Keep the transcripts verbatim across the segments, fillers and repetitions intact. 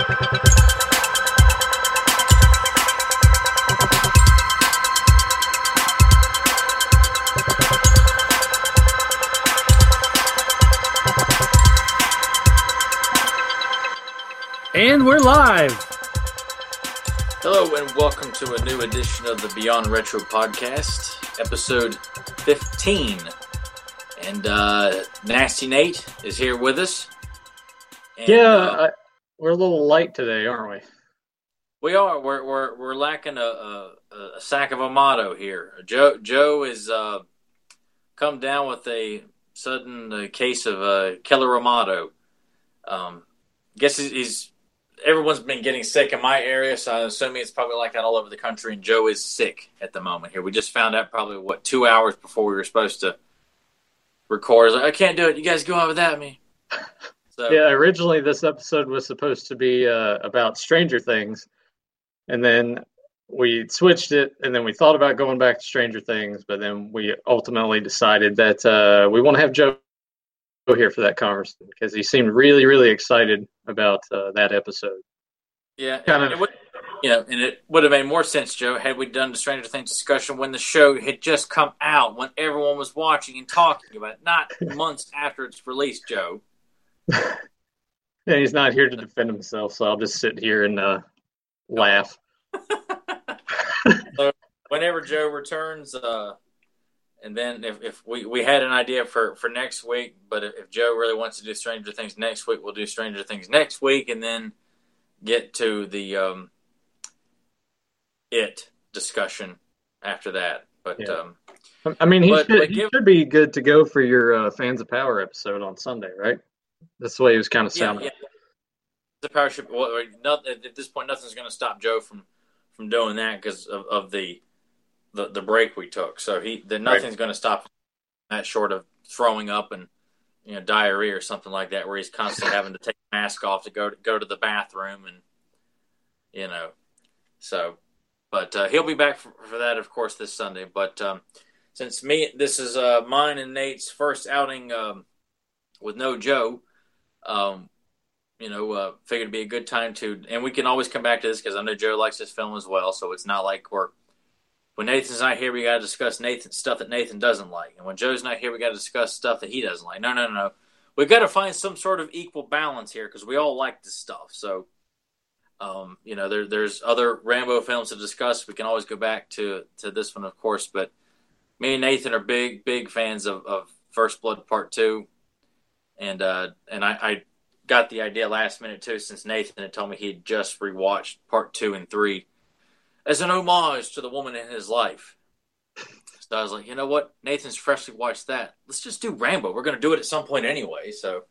And we're live. Hello and welcome to a new edition of the Beyond Retro podcast, episode fifteen. And uh, Nasty Nate is here with us. And, yeah, uh, I, we're a little light today, aren't we? We are. We're we're we're lacking a, a, a sack of Amato here. Joe Joe has uh, come down with a sudden uh, case of uh, Killer Amato. Um, guess he's, he's everyone's been getting sick in my area, so I'm assuming it's probably like that all over the country. And Joe is sick at the moment. Here, we just found out probably what two hours before we were supposed to record. I was like, I can't do it. You guys go on without me. So, yeah, originally this episode was supposed to be uh, about Stranger Things, and then we switched it, and then we thought about going back to Stranger Things, but then we ultimately decided that uh, we want to have Joe here for that conversation because he seemed really, really excited about uh, that episode. Yeah, kind it, of. It would, you know, and it would have made more sense, Joe, had we done the Stranger Things discussion when the show had just come out, when everyone was watching and talking about it, not months after it's released, Joe. And he's not here to defend himself, so I'll just sit here and uh, laugh. So whenever Joe returns, uh, and then if, if we, we had an idea for, for next week, but if, if Joe really wants to do Stranger Things next week, we'll do Stranger Things next week, and then get to the um, It discussion after that. But yeah. um, I mean, he, but, should, but he give, should be good to go for your uh, Fans of Power episode on Sunday, right? That's the way he was kind of yeah, sounding. yeah. The power ship. Well, not, at this point, nothing's going to stop Joe from, from doing that because of, of the, the the break we took. So he, the, nothing's Right. going to stop that short of throwing up and you know diarrhea or something like that, where he's constantly having to take the mask off to go to go to the bathroom and you know. So, but uh, he'll be back for, for that, of course, this Sunday. But um, since me, this is uh, mine and Nate's first outing um, with no Joe. Um, You know, uh, figured it'd be a good time to, and we can always come back to this because I know Joe likes this film as well. So it's not like we're, when Nathan's not here, we got to discuss Nathan stuff that Nathan doesn't like, and when Joe's not here, we got to discuss stuff that he doesn't like. No, no, no, no. We've got to find some sort of equal balance here because we all like this stuff. So, um, you know, there, there's other Rambo films to discuss. We can always go back to to this one, of course. But me and Nathan are big, big fans of, of First Blood Part Two, and uh, and I. I got the idea last minute too, since Nathan had told me he had just rewatched part two and three as an homage to the woman in his life. So I was like, you know what? Nathan's freshly watched that. Let's just do Rambo. We're going to do it at some point anyway. So,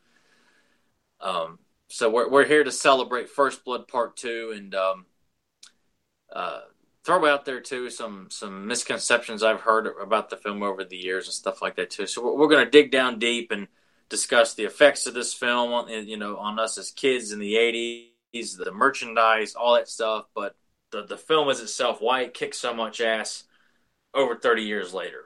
um, so we're we're here to celebrate First Blood Part Two and um, uh, throw out there too some some misconceptions I've heard about the film over the years and stuff like that too. So we're, we're going to dig down deep and discuss the effects of this film on, you know, on us as kids in the eighties, the merchandise, all that stuff. But the, the film as itself, why it kicks so much ass over thirty years later.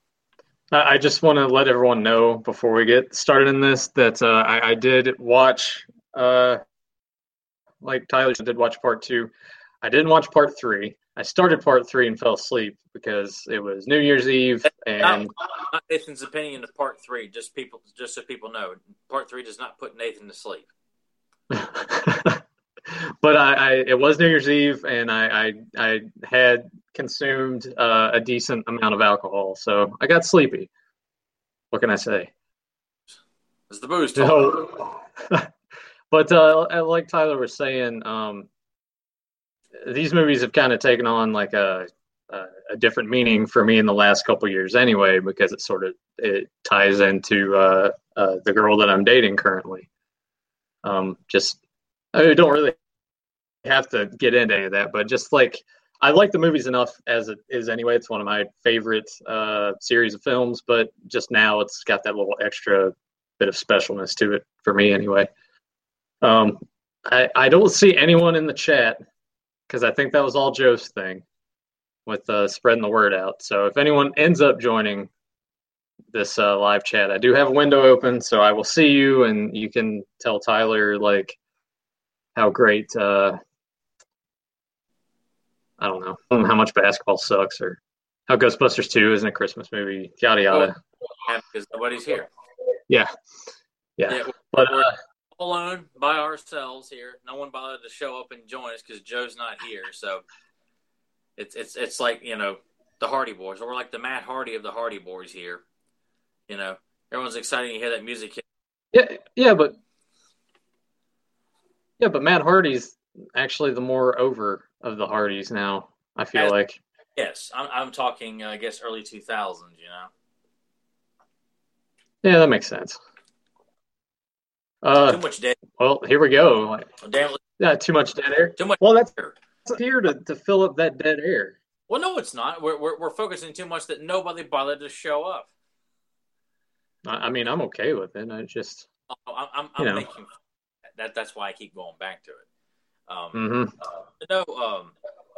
I just want to let everyone know before we get started in this that uh, I, I did watch, uh, like Tyler did watch part two. I didn't watch part three. I started part three and fell asleep because it was New Year's Eve. And not, not Nathan's opinion of part three. Just people, just so people know, part three does not put Nathan to sleep. But I, I, it was New Year's Eve, and I, I, I had consumed uh, a decent amount of alcohol, so I got sleepy. What can I say? It's the booze talk. No. But uh, like Tyler was saying, um, these movies have kind of taken on like a, a a different meaning for me in the last couple of years anyway, because it sort of it ties into uh, uh, the girl that I'm dating currently. Um, just I don't really have to get into any of that, but just like I like the movies enough as it is anyway. It's one of my favorite uh, series of films, but just now it's got that little extra bit of specialness to it for me anyway. Um, I, I don't see anyone in the chat because I think that was all Joe's thing with uh, spreading the word out. So if anyone ends up joining this uh, live chat, I do have a window open, so I will see you, and you can tell Tyler like how great uh, I don't know, I don't know how much basketball sucks or how Ghostbusters two isn't a Christmas movie, yada Oh, yada. because nobody's here. Yeah, yeah. Yeah, we're, But we're uh, alone by ourselves here. No one bothered to show up and join us because Joe's not here. So it's it's it's like, you know, the Hardy Boys. We're like the Matt Hardy of the Hardy Boys here. You know, everyone's excited to hear that music hit. yeah, yeah, but yeah, but Matt Hardy's actually the more over of the Hardys now. I feel As, like. yes, I'm I'm talking, uh, I guess, early two thousands. You know, Yeah, that makes sense. Uh, too much dead. well, here we go. Like, Damn, yeah, too much dead air. too much. Well, that's Air. here to, to fill up that dead air. Well, no, it's not. We're, we're we're focusing too much that nobody bothered to show up. I, I mean, I'm okay with it. I just, Oh, I'm I'm, you I'm know. making that. That's why I keep going back to it. Um, Mm-hmm. no, um,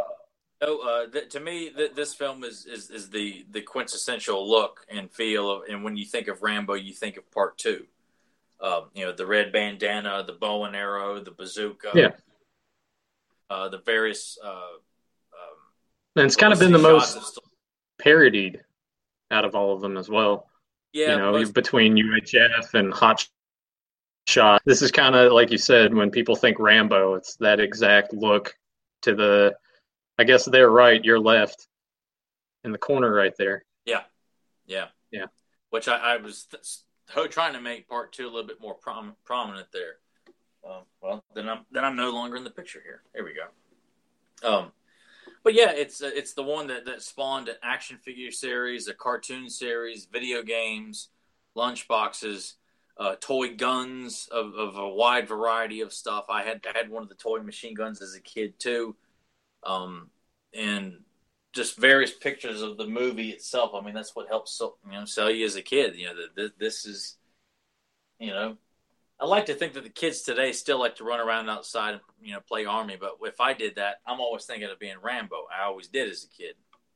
no. Uh, th- to me, th- this film is, is is the the quintessential look and feel of. And when you think of Rambo, you think of Part Two. Um, you know, the red bandana, the bow and arrow, the bazooka. Yeah. Uh, the various. Uh, um, And it's kind of been the shots most of still- parodied out of all of them as well. yeah, You know, most, between U H F and Hot Shot. This is kind of like you said, when people think Rambo, it's that exact look to the, I guess they're right, you're left in the corner right there. yeah, yeah, yeah. Which I, I was th- trying to make Part Two a little bit more prom- prominent there. Um, well, then I'm then I'm no longer in the picture here. Here we go. Um, but yeah, it's uh, it's the one that, that spawned an action figure series, a cartoon series, video games, lunchboxes, uh, toy guns of, of a wide variety of stuff. I had I had one of the toy machine guns as a kid too, um, and just various pictures of the movie itself. I mean, that's what helps sell, you know, sell you as a kid. You know that this is, you know. I like to think that the kids today still like to run around outside and, you know, play army. But if I did that, I'm always thinking of being Rambo. I always did as a kid.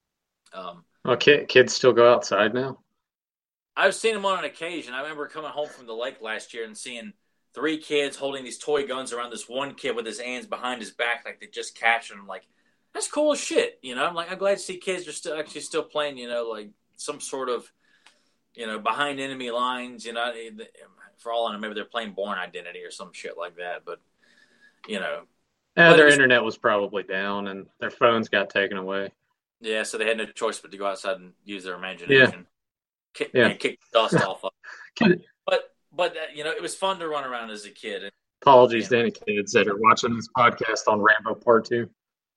Um, well, kid, kids still go outside now? I've seen them on an occasion. I remember coming home from the lake last year and seeing three kids holding these toy guns around this one kid with his hands behind his back like they just captured him. Like, that's cool as shit. You know, I'm like, I'm glad to see kids are still actually still playing, you know, like some sort of, you know, behind enemy lines, you know, for all I know, maybe they're playing Bourne Identity or some shit like that. But, you know. Yeah, their was, internet was probably down and their phones got taken away. Yeah, so they had no choice but to go outside and use their imagination. Yeah. Kick, yeah. And kick the dust off of it. But, but uh, you know, it was fun to run around as a kid. And, Apologies to any kids that are watching this podcast on Rambo Part two.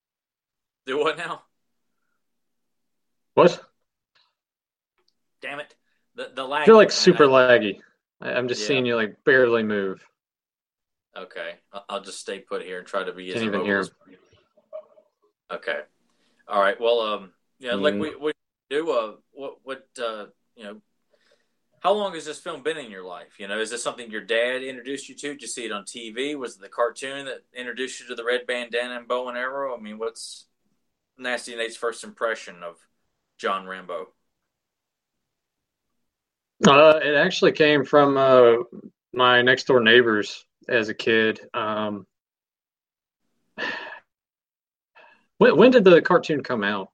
Do what now? What? Damn it. The, the lag. You're like super I, laggy. I'm just yeah. seeing you like barely move. Okay, I'll just stay put here and try to be Can't as even hear. As... Okay, all right. Well, um, yeah, mm. like we, we do. Uh, what what uh, you know? How long has this film been in your life? You know, is this something your dad introduced you to? Did you see it on T V? Was it the cartoon that introduced you to the red bandana and bow and arrow? I mean, what's Nasty Nate's first impression of John Rambo? Uh, it actually came from uh, my next door neighbors as a kid. Um, when, when did the cartoon come out?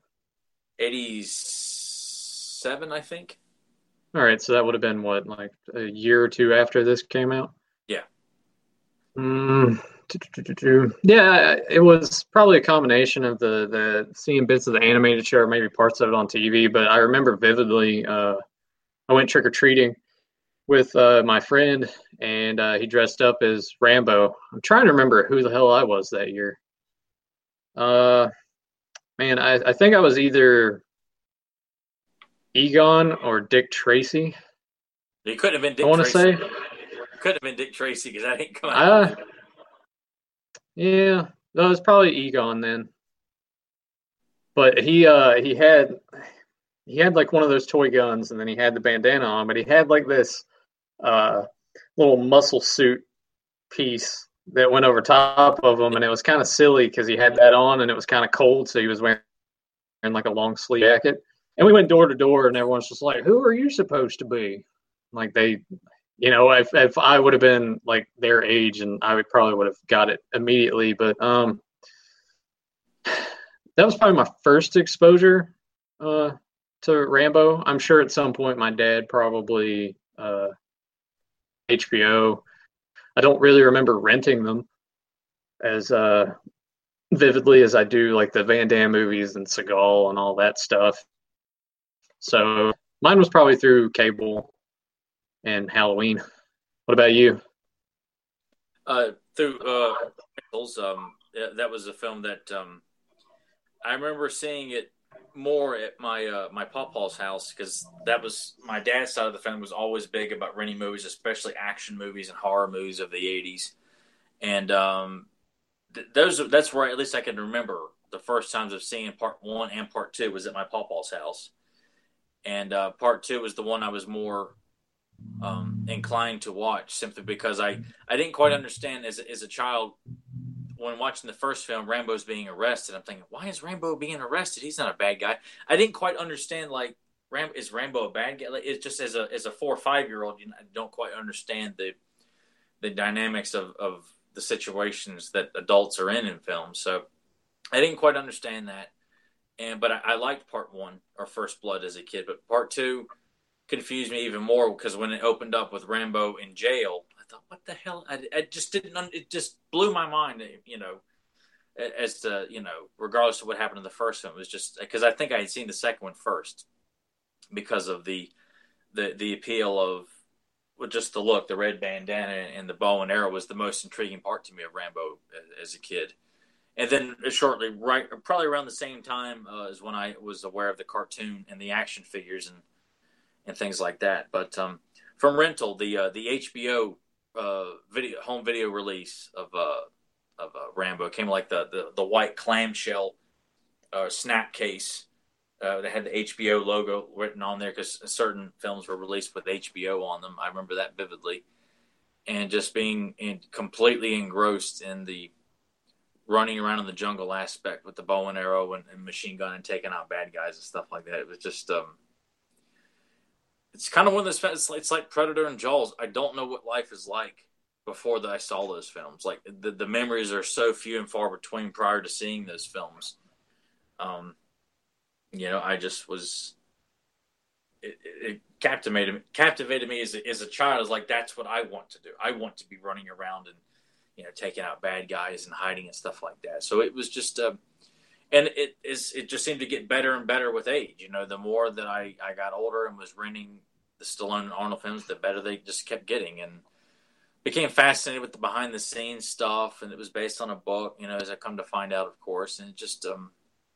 eighty-seven, I think. All right, so that would have been what, like a year or two after this came out? Yeah. Mm, yeah, it was probably a combination of the, the seeing bits of the animated show, or maybe parts of it on T V. But I remember vividly. Uh, I went trick-or-treating with uh, my friend, and uh, he dressed up as Rambo. I'm trying to remember who the hell I was that year. Uh, man, I, I think I was either Egon or Dick Tracy. You couldn't have been Dick I want to say. Couldn't have been Dick Tracy because that ain't coming out. Uh, yeah, that was probably Egon then. But he uh, he had... He had like one of those toy guns, and then he had the bandana on, but he had like this uh, little muscle suit piece that went over top of him, and it was kind of silly because he had that on, and it was kind of cold, so he was wearing like a long sleeve jacket. And we went door to door, and everyone's just like, "Who are you supposed to be?" Like they you know, if if I would have been like their age, and I would probably would have got it immediately. But um, that was probably my first exposure uh, to Rambo. I'm sure at some point my dad probably uh, H B O. I don't really remember renting them as uh, vividly as I do like the Van Damme movies and Seagal and all that stuff. So mine was probably through cable and Halloween. What about you? Uh, through uh, um, that was a film that um, I remember seeing it more at my uh, my pawpaw's house because that was my dad's side of the family was always big about renting movies, especially action movies and horror movies of the eighties. And um, th- those that's where at least I can remember the first times of seeing part one and part two was at my pawpaw's house, and uh, part two was the one I was more um, inclined to watch simply because I, I didn't quite understand as as a child when watching the first film, Rambo's being arrested. I'm thinking, why is Rambo being arrested? He's not a bad guy. I didn't quite understand, like, Ram- is Rambo a bad guy? Like, it's just as a as a four or five year old, you know, I don't quite understand the the dynamics of, of the situations that adults are in in films. So I didn't quite understand that. And but I, I liked part one or First Blood as a kid, but part two confused me even more because when it opened up with Rambo in jail, I thought, what the hell? I, I just didn't. It just blew my mind, you know, as to you know, regardless of what happened in the first film, it was just because I think I had seen the second one first because of the the the appeal of well, just the look, the red bandana and the bow and arrow was the most intriguing part to me of Rambo as, as a kid. And then shortly, right, probably around the same time uh, is when I was aware of the cartoon and the action figures and and things like that. But um, from rental, the uh, the H B O uh, video home video release of uh, of uh, Rambo came like the, the, the white clamshell uh, snap case uh, that had the H B O logo written on there because certain films were released with H B O on them. I remember that vividly, and just being in, completely engrossed in the running around in the jungle aspect with the bow and arrow and, and machine gun and taking out bad guys and stuff like that. It was just um, it's kind of one of those. It's like, it's like Predator and Jaws. I don't know what life is like before that I saw those films. Like the, the memories are so few and far between prior to seeing those films. Um, you know, I just was. It, it captivated captivated me as a, as a child. I was like, that's what I want to do. I want to be running around and you know taking out bad guys and hiding and stuff like that. So it was just. Uh, And it is. It just seemed to get better and better with age. You know, the more that I, I got older and was renting the Stallone and Arnold films, the better they just kept getting, and became fascinated with the behind the scenes stuff. And it was based on a book. You know, as I come to find out, of course, and it just um,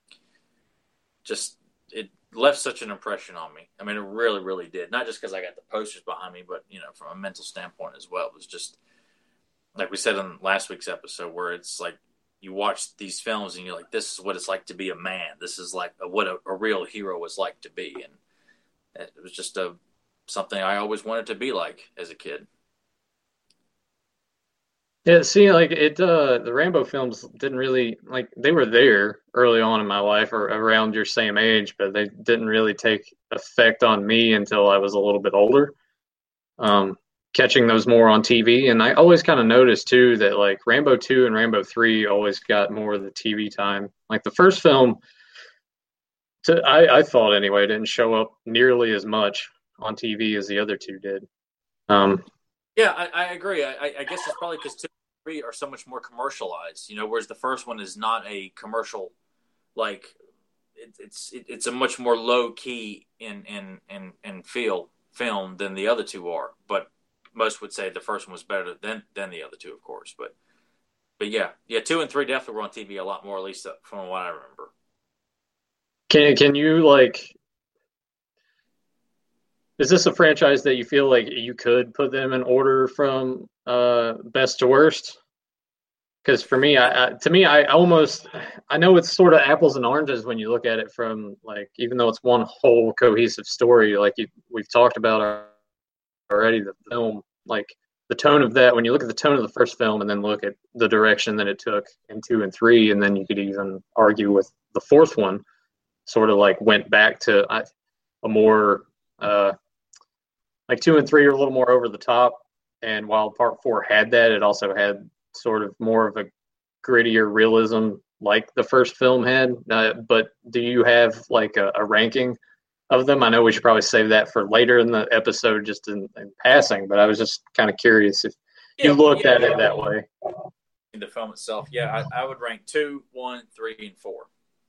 just it left such an impression on me. I mean, it really, really did. Not just because I got the posters behind me, but you know, from a mental standpoint as well. It was just like we said in last week's episode, where it's like. You watch these films and you're like, this is what it's like to be a man. This is like a, what a, a real hero is like to be. And it was just a, something I always wanted to be like as a kid. Yeah, see, like it, uh, the Rambo films didn't really like they were there early on in my life or around your same age, but they didn't really take effect on me until I was a little bit older. Um, catching those more on T V, and I always kind of noticed too that like Rambo two and Rambo three always got more of the T V time. Like the first film, to, I, I thought anyway, didn't show up nearly as much on T V as the other two did. Um, Yeah, I, I agree. I, I guess it's probably because two and three are so much more commercialized, you know, whereas the first one is not a commercial, like it, it's it, it's a much more low key in in in, in feel film than the other two are, but most would say the first one was better than than the other two, of course. But but yeah, yeah, two and three definitely were on T V a lot more, at least from what I remember. can can you like? Is this a franchise that you feel like you could put them in order from uh, best to worst? Because for me, I, I to me, I almost I know it's sort of apples and oranges when you look at it from like even though it's one whole cohesive story, like you, we've talked about already the film, like the tone of that, when you look at the tone of the first film and then look at the direction that it took in two and three, and then you could even argue with the fourth one, sort of like went back to a more uh, like two and three are a little more over the top, and while part four had that, it also had sort of more of a grittier realism like the first film had. Uh, but do you have like a, a ranking of them? I know we should probably save that for later in the episode, just in, in passing. But I was just kind of curious if Yeah, you well, looked yeah, at it that way. the film itself, yeah, I, I would rank two, one, three, and four.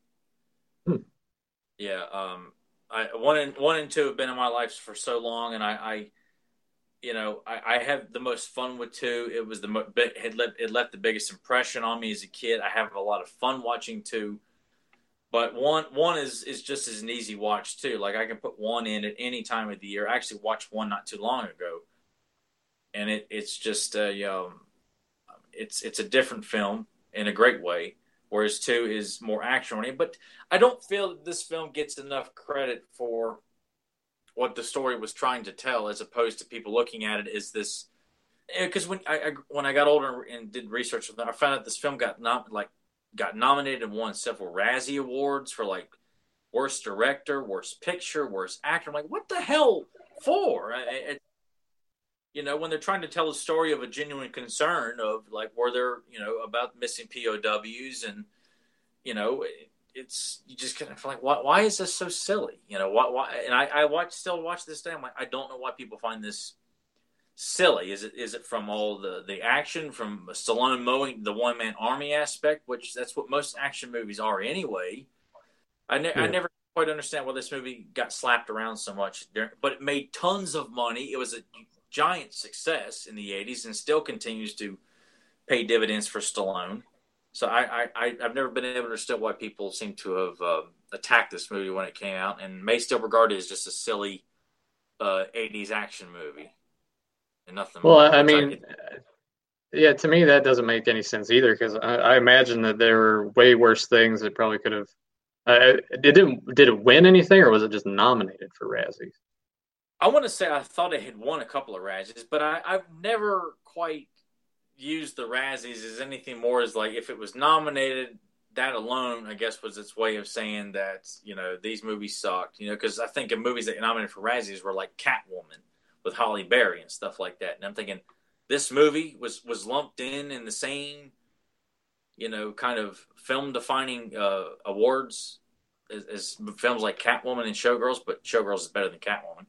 Hmm. Yeah, um, I one and one and two have been in my life for so long, and I, I you know, I, I have the most fun with two. It was the it left it left the biggest impression on me as a kid. I have a lot of fun watching two, but one one is is just as an easy watch too. Like I can put one in at any time of the year. I actually watched one not too long ago, and it it's just uh, you know, it's it's a different film in a great way. Whereas two is more action oriented. But I don't feel that this film gets enough credit for what the story was trying to tell, as opposed to people looking at it as this. Because when I, I when I got older and did research with it, I found out this film got nom- like got nominated and won several Razzie Awards for like worst director, worst picture, worst actor. I'm like, what the hell for? I, I, you know, when they're trying to tell a story of a genuine concern of like where they're, you know, about missing P O Ws, and you know, it, it's you just kind of feel like, why, why is this so silly? You know, why? why and I, I watch still watch this day. I'm like, I don't know why people find this silly. Is it is it from all the the action, from Stallone mowing the one man army aspect, which that's what most action movies are anyway. I, ne- yeah. I never quite understand why this movie got slapped around so much, but it made tons of money. It was a giant success in the eighties and still continues to pay dividends for Stallone. So I, I, I've never been able to understand why people seem to have uh, attacked this movie when it came out, and may still regard it as just a silly uh, eighties action movie and nothing well, more. I mean, I, yeah, to me that doesn't make any sense either, because I, I imagine that there were way worse things that probably could have. Uh, it didn't. Did it win anything, or was it just nominated for Razzies? I want to say I thought it had won a couple of Razzies, but I, I've never quite used the Razzies as anything more as like if it was nominated, that alone, I guess, was its way of saying that, you know, these movies sucked. You know, because I think of movies that get nominated for Razzies were like Catwoman with Halle Berry and stuff like that. And I'm thinking this movie was, was lumped in in the same, you know, kind of film-defining uh, awards as, as films like Catwoman and Showgirls, but Showgirls is better than Catwoman.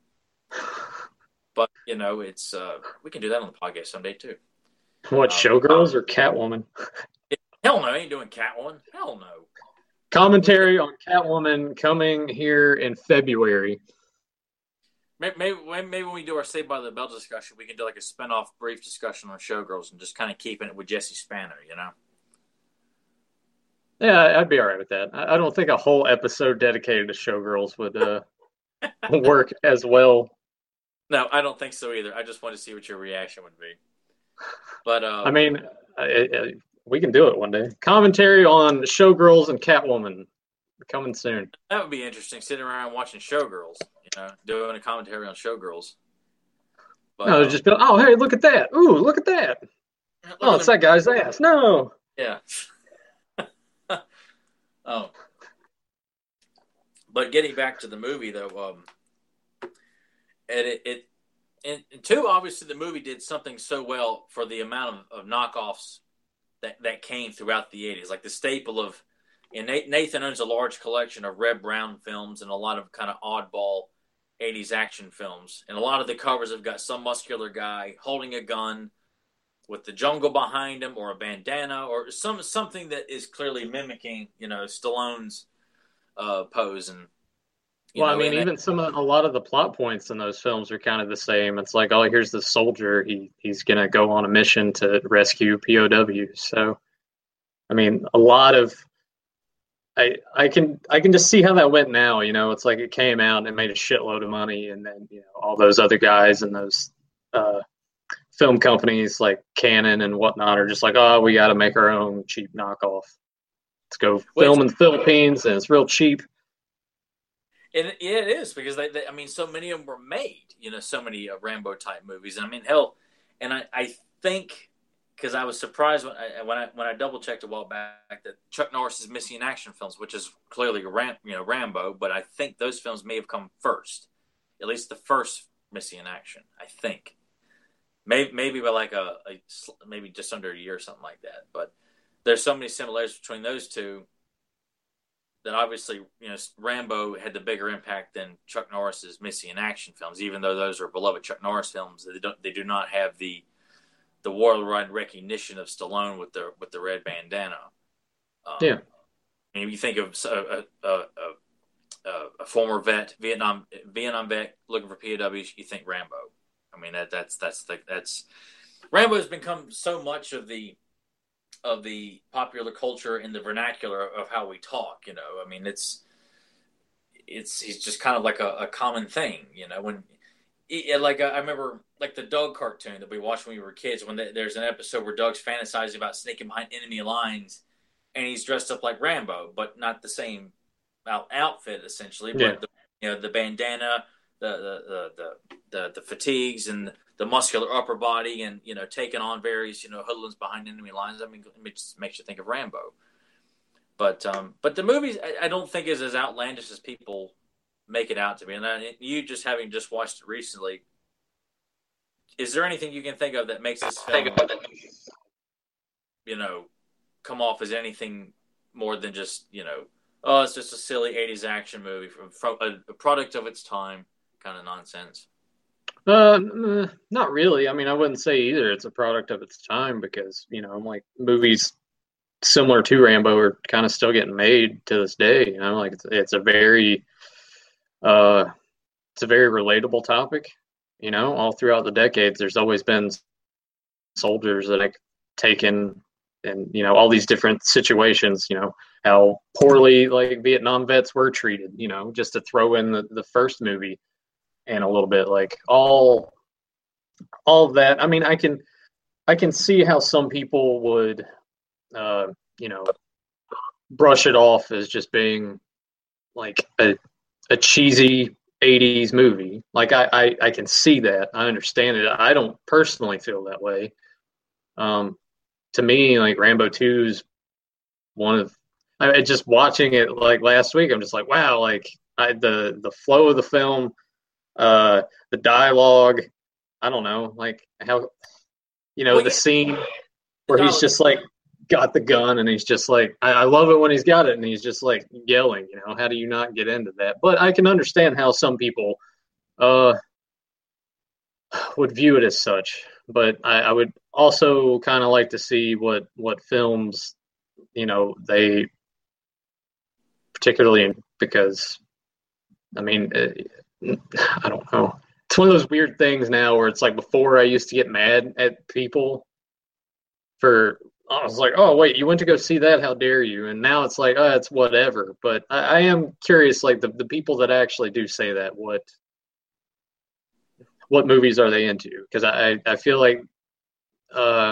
But, you know, it's uh, we can do that on the podcast someday, too. What, um, Showgirls or Catwoman? Hell no, I ain't doing Catwoman. Hell no. Commentary on Catwoman coming here in February. Maybe, maybe, maybe when we do our Saved by the Bell discussion, we can do like a spin-off brief discussion on Showgirls and just kind of keeping it with Jesse Spanner, you know? Yeah, I'd be all right with that. I don't think a whole episode dedicated to Showgirls would uh, work as well. No, I don't think so either. I just wanted to see what your reaction would be. But um, I mean, I, I, we can do it one day. Commentary on Showgirls and Catwoman coming soon. That would be interesting. Sitting around watching Showgirls, you know, doing a commentary on Showgirls. But, no, um, just be like, oh, hey, look at that! Ooh, look at that! Look oh, at it's them. That guy's ass. No. Yeah. Oh. But getting back to the movie, though, um, and it, it and, and two, obviously, the movie did something so well for the amount of, of knockoffs that, that came throughout the eighties. Like the staple of, and Nathan owns a large collection of Reb Brown films and a lot of kind of oddball eighties action films. And a lot of the covers have got some muscular guy holding a gun with the jungle behind him, or a bandana, or some something that is clearly mimicking, you know, Stallone's uh, pose. And well, know, I mean, even that, some of a lot of the plot points in those films are kind of the same. It's like, oh, here's this soldier. He he's gonna go on a mission to rescue P O Ws. So, I mean, a lot of I I can I can just see how that went now. You know, it's like it came out and it made a shitload of money, and then you know all those other guys and those. Uh, film companies like Canon and whatnot are just like, oh, we got to make our own cheap knockoff. Let's go well, film in the Philippines, and it's real cheap. And yeah, it is, because they, they, I mean, so many of them were made. You know, so many uh, Rambo type movies. And I mean, hell, and I, I think because I was surprised when I when I when I double checked a while back that Chuck Norris is missing in action films, which is clearly a Ram, you know Rambo, but I think those films may have come first, at least the first Missing in Action. I think maybe maybe by like a, a maybe just under a year or something like that. But there's so many similarities between those two that obviously, you know, Rambo had the bigger impact than Chuck Norris's Missing in Action films, even though those are beloved Chuck Norris films. They don't they do not have the the worldwide recognition of Stallone with the with the red bandana. Um, Yeah. And if you think of a, a, a, a, a former vet, Vietnam Vietnam vet looking for P O Ws, you think Rambo. I mean that that's that's the, that's Rambo has become so much of the of the popular culture in the vernacular of how we talk. You know, I mean it's it's he's just kind of like a, a common thing. You know, when it, like I remember like the Doug cartoon that we watched when we were kids. When the, there's an episode where Doug's fantasizing about sneaking behind enemy lines. And he's dressed up like Rambo, but not the same out- outfit, essentially. But Yeah. the, you know, the bandana, the the, the the the the fatigues, and the muscular upper body, and you know, taking on various you know hoodlums behind enemy lines. I mean, it just makes you think of Rambo. But um, but the movies, I, I don't think is as outlandish as people make it out to be. And I, you just having just watched it recently, is there anything you can think of that makes this film, you know? come off as anything more than just, you know, oh, it's just a silly eighties action movie from, from a, a product of its time kind of nonsense? Uh, not really. I mean, I wouldn't say either it's a product of its time because, you know, like movies similar to Rambo are kind of still getting made to this day. You know, like it's, it's a very, uh, it's a very relatable topic. You know, all throughout the decades, there's always been soldiers that have taken and, you know, all these different situations, you know, how poorly like Vietnam vets were treated, you know, just to throw in the, the first movie and a little bit like all, all of that. I mean, I can, I can see how some people would, uh, you know, brush it off as just being like a, a cheesy eighties movie. Like I, I, I can see that. I understand it. I don't personally feel that way. Um, to me, like Rambo two is one of, I just watching it like last week, I'm just like, wow, like I, the, the flow of the film, uh, the dialogue, I don't know, like how, you know, Well, the yeah, scene the where he's dialogue, just like got the gun and he's just like, I, I love it when he's got it and he's just like yelling, you know, how do you not get into that? But I can understand how some people, uh, would view it as such. But I, I would also kind of like to see what what films, you know, they particularly because, I mean, uh, I don't know. It's one of those weird things now where it's like before I used to get mad at people for. I was like, oh wait, you went to go see that? How dare you? And now it's like, oh, it's whatever. But I, I am curious, like the, the people that actually do say that, what what movies are they into? Because I, I feel like uh,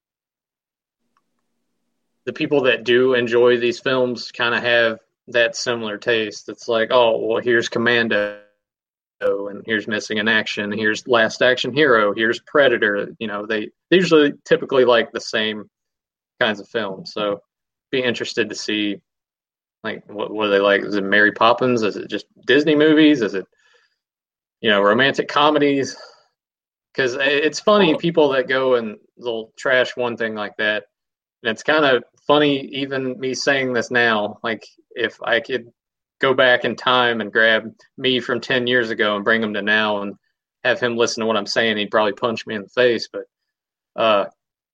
the people that do enjoy these films kind of have that similar taste. It's like, oh, well, here's Commando, and here's Missing in Action, here's Last Action Hero, here's Predator. You know, they, they usually typically like the same kinds of films. So be interested to see, like, what, what do they like? Is it Mary Poppins? Is it just Disney movies? Is it, you know, romantic comedies? Because it's funny, people that go and they'll trash one thing like that. And it's kind of funny, even me saying this now. Like, if I could go back in time and grab me from ten years ago and bring him to now and have him listen to what I'm saying, he'd probably punch me in the face. But uh,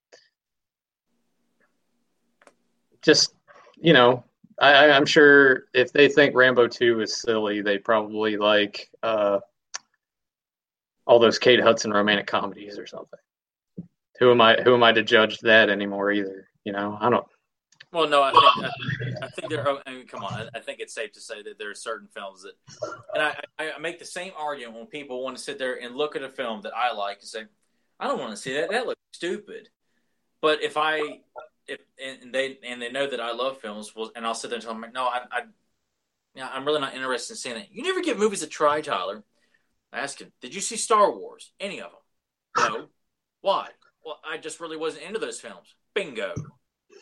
just, you know, I, I'm sure if they think Rambo two is silly, they probably like uh, all those Kate Hudson romantic comedies or something. Who am I? Who am I to judge that anymore? Either, you know, I don't. well, no, I think I, I think there. I mean, come on, I, I think it's safe to say that there are certain films that, and I, I make the same argument when people want to sit there and look at a film that I like and say, I don't want to see that. That looks stupid. But if I, if and they and they know that I love films, well, and I'll sit there and tell them, no, I, I, you know, I'm really not interested in seeing it. You never give movies a try, Tyler. I asked him, did you see Star Wars? Any of them? No. Why? Well, I just really wasn't into those films. Bingo.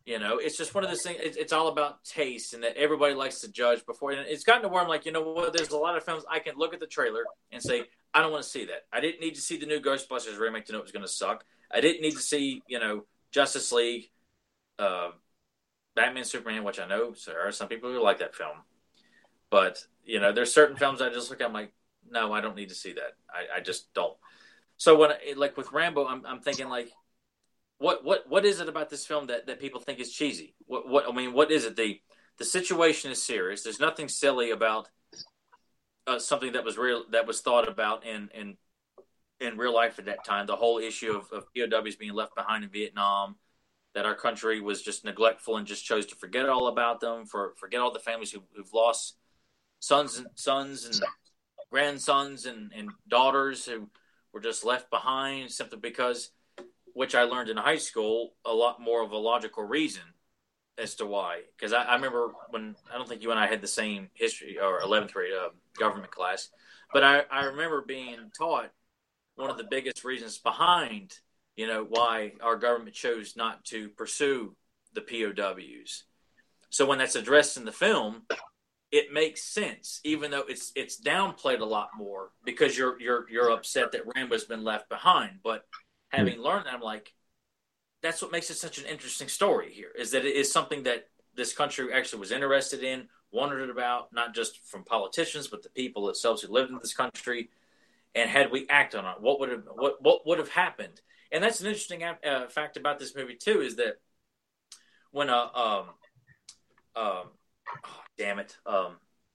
You know, it's just one of those things. It's, it's all about taste, and that everybody likes to judge before. And it's gotten to where I'm like, you know what? There's a lot of films I can look at the trailer and say, I don't want to see that. I didn't need to see the new Ghostbusters remake to know it was going to suck. I didn't need to see, you know, Justice League, uh, Batman, Superman, which I know there are some people who like that film. But, you know, there's certain films I just look at, I'm like, no, I don't need to see that. I, I just don't. So when, like with Rambo, I'm, I'm thinking like, what, what, what is it about this film that, that people think is cheesy? What, what, I mean, what is it? The, the situation is serious. There's nothing silly about uh, something that was real, that was thought about in, in, in real life at that time. The whole issue of, of P O Ws being left behind in Vietnam, that our country was just neglectful and just chose to forget all about them, for forget all the families who, who've lost sons and sons and grandsons and, and daughters who were just left behind simply because, which I learned in high school, a lot more of a logical reason as to why. Because I, I remember when, I don't think you and I had the same history or eleventh grade uh, government class, but I, I remember being taught one of the biggest reasons behind, you know, why our government chose not to pursue the P O Ws. So when that's addressed in the film, it makes sense, even though it's it's downplayed a lot more because you're you're you're upset that Rambo's been left behind. But having learned that, I'm like, that's what makes it such an interesting story here, is that it is something that this country actually was interested in, wondered about, not just from politicians, but the people themselves who lived in this country. And had we acted on it, what would have what what would have happened? And that's an interesting uh, fact about this movie too, is that when a um um oh, damn it um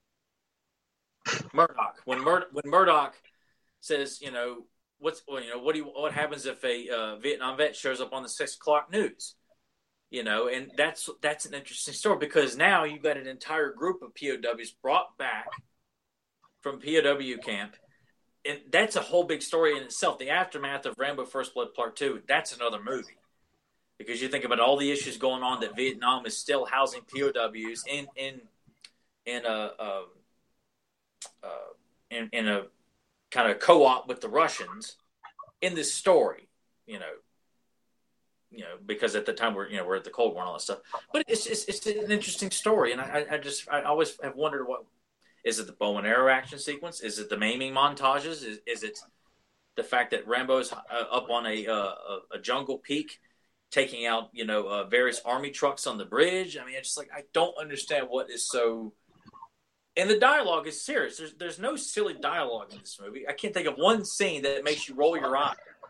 Murdoch when Mur- when Murdoch says, you know, what's well, you know what do you, what happens if a uh, Vietnam vet shows up on the six o'clock news, you know, and that's that's an interesting story because now you've got an entire group of P O Ws brought back from P O W camp. And that's a whole big story in itself. The aftermath of Rambo First Blood Part two, that's another movie. Because you think about all the issues going on, that Vietnam is still housing P O Ws in in in a uh, uh, in, in a kind of co-op with the Russians in this story, you know, you know, because at the time we're you know we're at the Cold War and all that stuff. But it's it's, it's an interesting story, and I, I just I always have wondered what. Is it the bow and arrow action sequence? Is it the maiming montages? Is, is it the fact that Rambo's uh, up on a, uh, a jungle peak, taking out you know uh, various army trucks on the bridge? I mean, it's just like I don't understand what is so. And the dialogue is serious. There's there's no silly dialogue in this movie. I can't think of one scene that makes you roll your eye.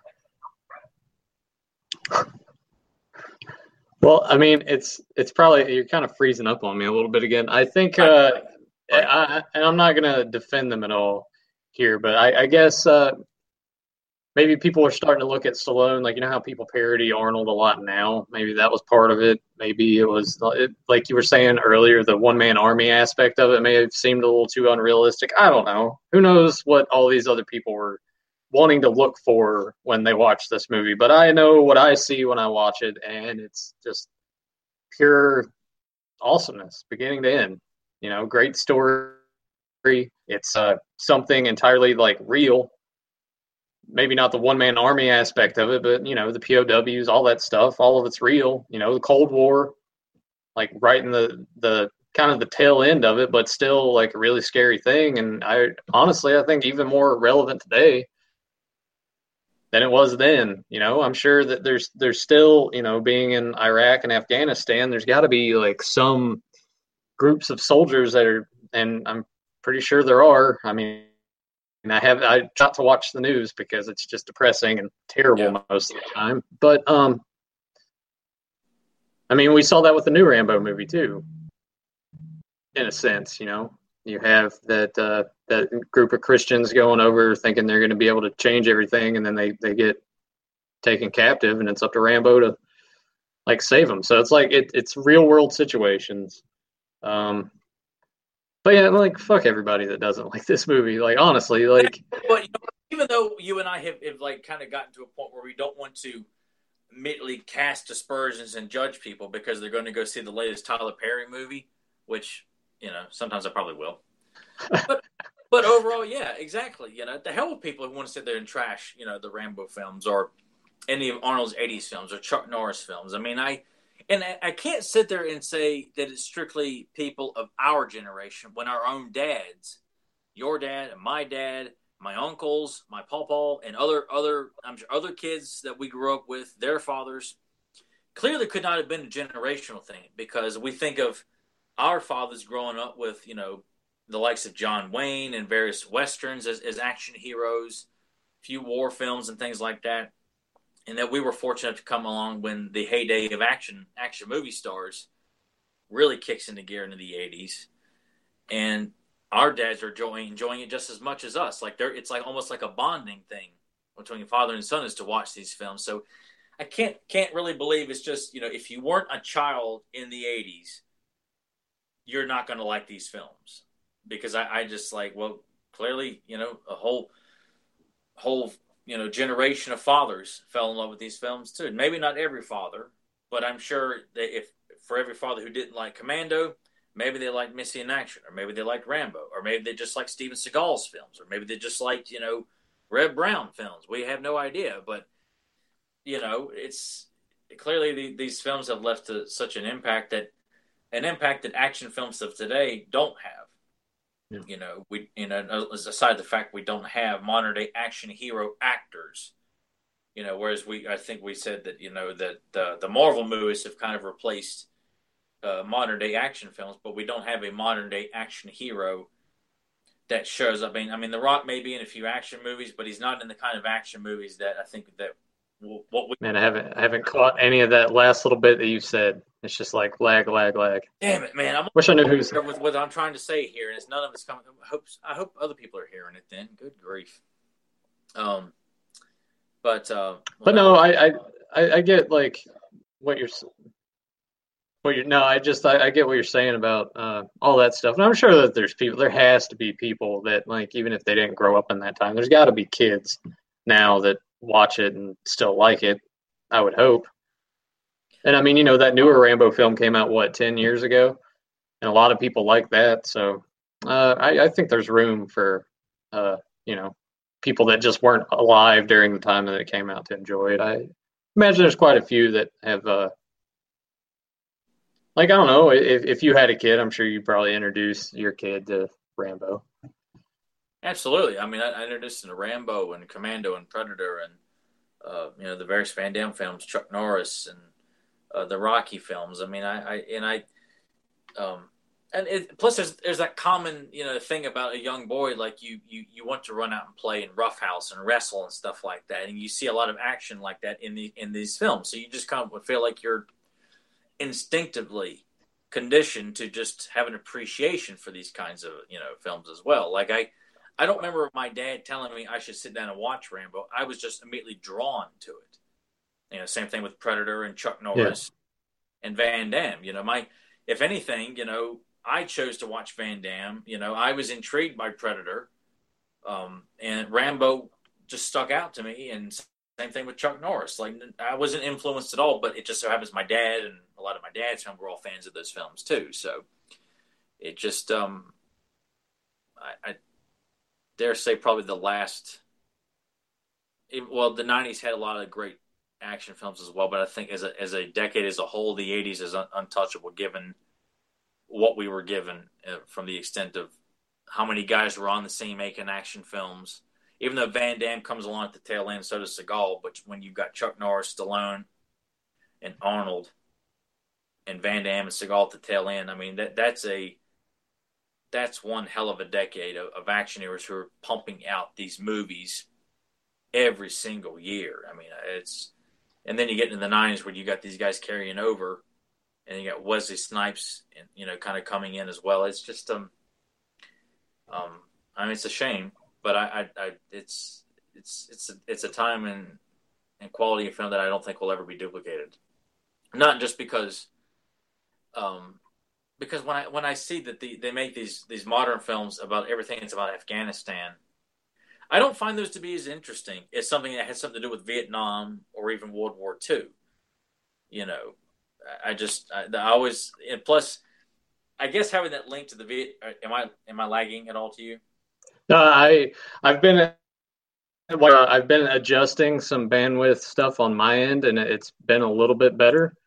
Well, I mean, it's it's probably you're kind of freezing up on me a little bit again. I think. Uh, I, I, and I'm not going to defend them at all here, but I, I guess uh, maybe people are starting to look at Stallone, like, you know how people parody Arnold a lot now? Maybe that was part of it. Maybe it was, it, like you were saying earlier, the one-man army aspect of it may have seemed a little too unrealistic. I don't know. Who knows what all these other people were wanting to look for when they watched this movie. But I know what I see when I watch it, and it's just pure awesomeness, beginning to end. You know, great story. It's uh, something entirely like real. Maybe not the one-man army aspect of it, but, you know, the P O Ws, all that stuff, all of it's real. You know, the Cold War, like right in the, the kind of the tail end of it, but still like a really scary thing. And I honestly, I think even more relevant today than it was then. You know, I'm sure that there's, there's still, you know, being in Iraq and Afghanistan, there's got to be like some groups of soldiers that are, and I'm pretty sure there are. I mean, I have I got to watch the news because it's just depressing and terrible yeah. most of the time. But um, I mean, we saw that with the new Rambo movie too. In a sense, you know, you have that uh, that group of Christians going over thinking they're going to be able to change everything, and then they they get taken captive, and it's up to Rambo to like save them. So it's like it, it's real world situations. Um, but yeah, like fuck everybody that doesn't like this movie. Like honestly, like. But you know, even though you and I have, have like kind of gotten to a point where we don't want to immediately cast aspersions and judge people because they're going to go see the latest Tyler Perry movie, which you know sometimes I probably will. But but overall, yeah, exactly. You know, the hell with people who want to sit there and trash, you know, the Rambo films or any of Arnold's eighties films or Chuck Norris films. I mean, I. And I, I can't sit there and say that it's strictly people of our generation when our own dads, your dad and my dad, my uncles, my pawpaw, and other other I'm sure other kids that we grew up with, their fathers, clearly could not have been a generational thing because we think of our fathers growing up with, you know, the likes of John Wayne and various westerns as, as action heroes, few war films and things like that, and that we were fortunate to come along when the heyday of action action movie stars really kicks into gear into the eighties, and our dads are enjoying enjoying it just as much as us. Like they're it's like almost like a bonding thing between father and son is to watch these films. So I can't can't really believe it's just, you know, if you weren't a child in the eighties, you're not going to like these films because I, I just like, well, clearly, you know, a whole whole you know generation of fathers fell in love with these films too. Maybe not every father, but I'm sure that if for every father who didn't like Commando, maybe they liked Missy in Action, or maybe they liked Rambo, or maybe they just liked Steven Seagal's films, or maybe they just liked, you know, Red Brown films. We have no idea, but you know, it's clearly the, these films have left a, such an impact that an impact that action films of today don't have. Yeah. You know, we you know aside the fact we don't have modern day action hero actors. You know, whereas we I think we said that, you know, that the the Marvel movies have kind of replaced uh, modern day action films, but we don't have a modern day action hero that shows up. I mean, I mean, The Rock may be in a few action movies, but he's not in the kind of action movies that I think that what we. Man, I haven't I haven't caught any of that last little bit that you said. It's just like lag, lag, lag. Damn it, man! I wish I knew who's with what I'm trying to say here, and it's none of it's coming. I hope I hope other people are hearing it. Then, good grief. Um, but uh, but no, I, I I get like what you're what you're no, I just I, I get what you're saying about uh, all that stuff, and I'm sure that there's people. There has to be people that, like, even if they didn't grow up in that time, there's got to be kids now that watch it and still like it. I would hope. And I mean, you know, that newer Rambo film came out, what, ten years ago? And a lot of people like that. So uh, I, I think there's room for, uh, you know, people that just weren't alive during the time that it came out to enjoy it. I imagine there's quite a few that have, uh, like, I don't know, if, if you had a kid, I'm sure you'd probably introduce your kid to Rambo. Absolutely. I mean, I, I introduced him to Rambo and Commando and Predator and, uh, you know, the various Van Damme films, Chuck Norris and uh, the Rocky films. I mean, I, I and I, um, and it, plus there's there's that common, you know, thing about a young boy, like you you you want to run out and play in roughhouse and wrestle and stuff like that, and you see a lot of action like that in the in these films. So you just kind of feel like you're instinctively conditioned to just have an appreciation for these kinds of, you know, films as well. Like I. I don't remember my dad telling me I should sit down and watch Rambo. I was just immediately drawn to it. You know, same thing with Predator and Chuck Norris yeah. and Van Damme. You know, my if anything, you know, I chose to watch Van Damme. You know, I was intrigued by Predator, um, and Rambo just stuck out to me. And same thing with Chuck Norris. Like I wasn't influenced at all, but it just so happens my dad and a lot of my dad's friends were all fans of those films too. So it just, um, I. I dare say probably the last it, well the nineties had a lot of great action films as well, but I think as a as a decade as a whole, the eighties is un- untouchable given what we were given uh, from the extent of how many guys were on the scene making action films. Even though Van Damme comes along at the tail end, so does Seagal, but when you've got Chuck Norris, Stallone, and Arnold, and Van Damme and Seagal at the tail end, I mean that that's a that's one hell of a decade of, of action heroes who are pumping out these movies every single year. I mean, it's, and then you get into the nineties where you got these guys carrying over, and you got Wesley Snipes, and you know, kind of coming in as well. It's just, um, um, I mean, it's a shame, but I, I, I it's, it's, it's, a, it's a time and and quality of film that I don't think will ever be duplicated. Not just because, um. Because when I when I see that the, they make these these modern films about everything that's about Afghanistan, I don't find those to be as interesting as something that has something to do with Vietnam or even World War Two. You know, I just I, I always and plus, I guess having that link to the Viet. Am I am I lagging at all to you? No, I I've been well, I've been adjusting some bandwidth stuff on my end, and it's been a little bit better.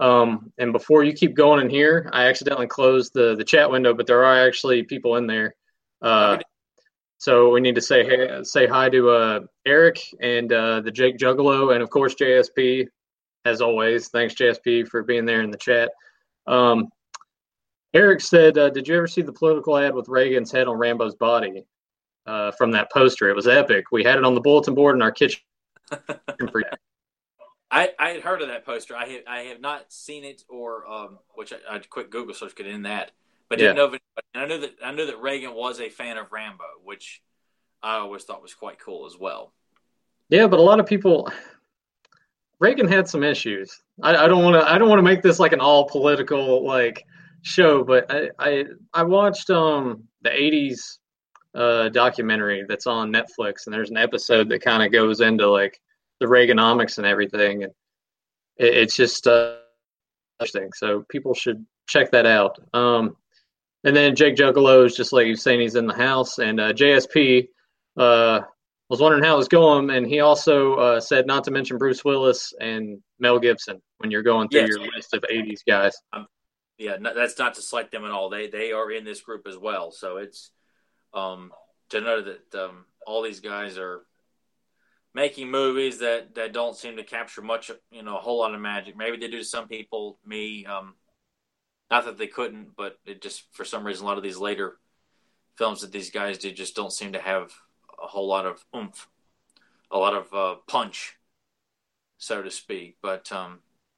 Um, and before you keep going in here, I accidentally closed the the chat window, but there are actually people in there. Uh, so we need to say hey, say hi to uh, Eric and uh, the Jake Juggalo, and of course J S P, as always. Thanks J S P for being there in the chat. Um, Eric said, uh, "Did you ever see the political ad with Reagan's head on Rambo's body uh, from that poster? It was epic. We had it on the bulletin board in our kitchen." for I, I had heard of that poster. I have I have not seen it, or um, which I, I quick Google search could end that, but didn't yeah. know. If it, and I knew that I knew that Reagan was a fan of Rambo, which I always thought was quite cool as well. Yeah, but a lot of people, Reagan had some issues. I, I don't want to I don't want to make this like an all political like show, but I I, I watched um the eighties uh, documentary that's on Netflix, and there's an episode that kind of goes into like the Reaganomics and everything, and it, it's just uh, interesting. So people should check that out. Um, and then Jake Juggalo is just like you saying, he's in the house, and uh, J S P uh, was wondering how it was going, and he also uh, said not to mention Bruce Willis and Mel Gibson when you're going through Yes. your list of eighties guys. Um, yeah, no, that's not to slight them at all. They they are in this group as well. So it's um, to know that um, all these guys are making movies that, that don't seem to capture much, you know, a whole lot of magic. Maybe they do to some people. Me, um, not that they couldn't, but it just for some reason a lot of these later films that these guys do just don't seem to have a whole lot of oomph, a lot of uh, punch, so to speak. But um,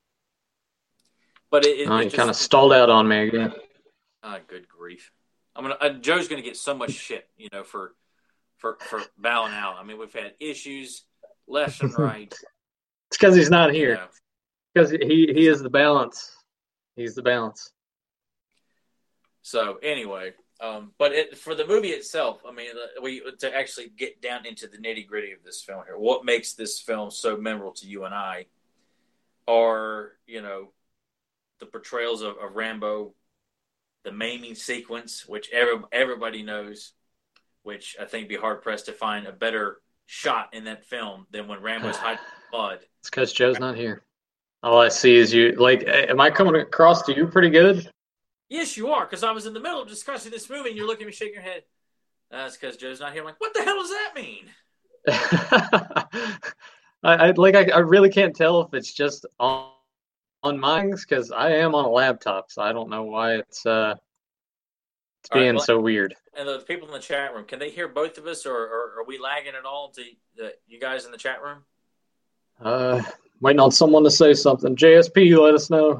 but it, it, Oh, it you just kind of stalled out on me again. Ah, good grief! I'm gonna uh, Joe's gonna get so much shit, you know, for for for bowing out. I mean, we've had issues left and right. It's because he's not You here. know. Because he he is the balance. He's the balance. So anyway, um, but it, for the movie itself, I mean, we to actually get down into the nitty gritty of this film here. What makes this film so memorable to you and I are, you know, the portrayals of, of Rambo, the maiming sequence, which every, everybody knows, which I think be hard pressed to find a better shot in that film than when Rambo's hiding in the mud. It's because Joe's not here. All I see is you. Like, am I coming across to you pretty good? Yes, you are, because I was in the middle of discussing this movie, and you're looking at me shaking your head. That's because Joe's not here. I'm like, what the hell does that mean? I, I like. I, I really can't tell if it's just on on mine because I am on a laptop, so I don't know why it's uh it's being right, well, so weird. And the people in the chat room, can they hear both of us, or, or are we lagging at all to uh, you guys in the chat room? Uh, waiting on someone to say something. J S P, let us know.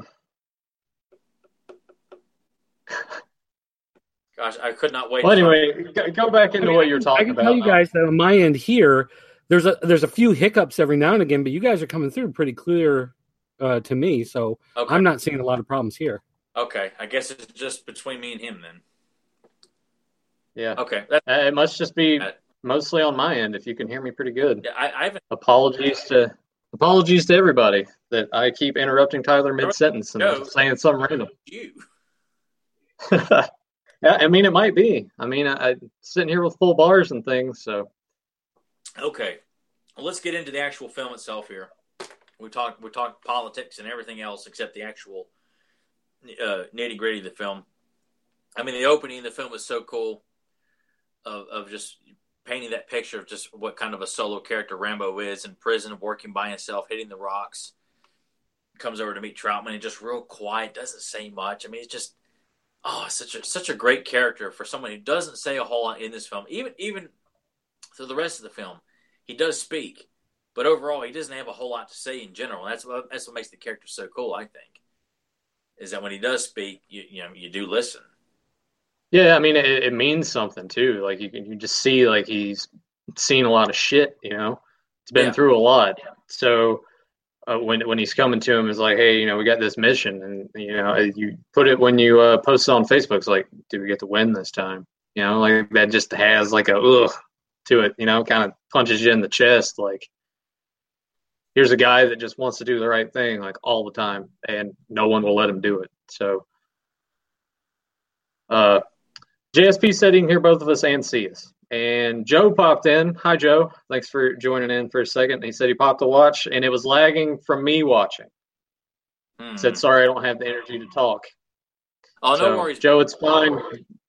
Gosh, I could not wait. Well, anyway, go, go back into I mean, what you're talking about. I can tell you guys that on my end here, there's a there's a few hiccups every now and again, but you guys are coming through pretty clear uh, to me, so okay. I'm not seeing a lot of problems here. Okay, I guess it's just between me and him then. Yeah. Okay. Uh, it must just be uh, mostly on my end. If you can hear me pretty good. Yeah, I, I haven't. Apologies to apologies to everybody that I keep interrupting Tyler mid sentence and no, saying something random. You. Yeah, I mean, it might be. I mean, I, I'm sitting here with full bars and things, so. Okay, well, let's get into the actual film itself here. We talked we talked politics and everything else except the actual uh, nitty gritty of the film. I mean, the opening of the film is so cool of of just painting that picture of just what kind of a solo character Rambo is in prison, working by himself, hitting the rocks. Comes over to meet Troutman and just real quiet, doesn't say much. I mean, it's just. Oh, such a such a great character for someone who doesn't say a whole lot in this film. Even even through the rest of the film, he does speak, but overall, he doesn't have a whole lot to say in general. That's what that's what makes the character so cool. I think is that when he does speak, you you know you do listen. Yeah, I mean it, it means something too. Like you can you just see like he's seen a lot of shit. You know, it's been yeah. through a lot. So. Uh, when when he's coming to him is like, hey, you know, we got this mission, and you know, you put it when you uh, post it on Facebook. It's like, do we get to win this time? You know, like that just has like a ugh to it. You know, kind of punches you in the chest. Like, here's a guy that just wants to do the right thing like all the time, and no one will let him do it. So, uh, J S P said he can hear both of us and see us. And Joe popped in. Hi, Joe. Thanks for joining in for a second. He said he popped to watch, and it was lagging from me watching. Mm-hmm. Said, sorry, I don't have the energy to talk. Oh, so, no worries. Joe, it's fine.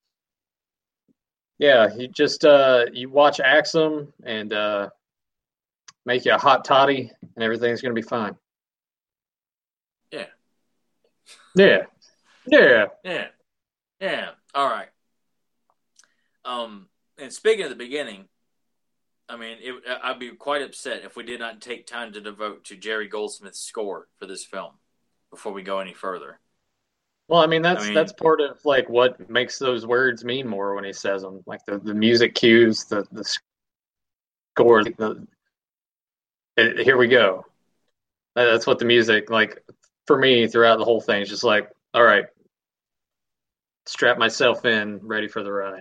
Yeah, you just uh, you watch Axum and uh, make you a hot toddy, and everything's going to be fine. Yeah. Yeah. Yeah. Yeah. Yeah. All right. Um, and speaking of the beginning, I mean, it, I'd be quite upset if we did not take time to devote to Jerry Goldsmith's score for this film before we go any further. Well, I mean, that's I mean, that's part of like what makes those words mean more when he says them, like the, the music cues, the the score. The, it, here we go. That's what the music, like for me, throughout the whole thing, is just like, all right, strap myself in, ready for the ride.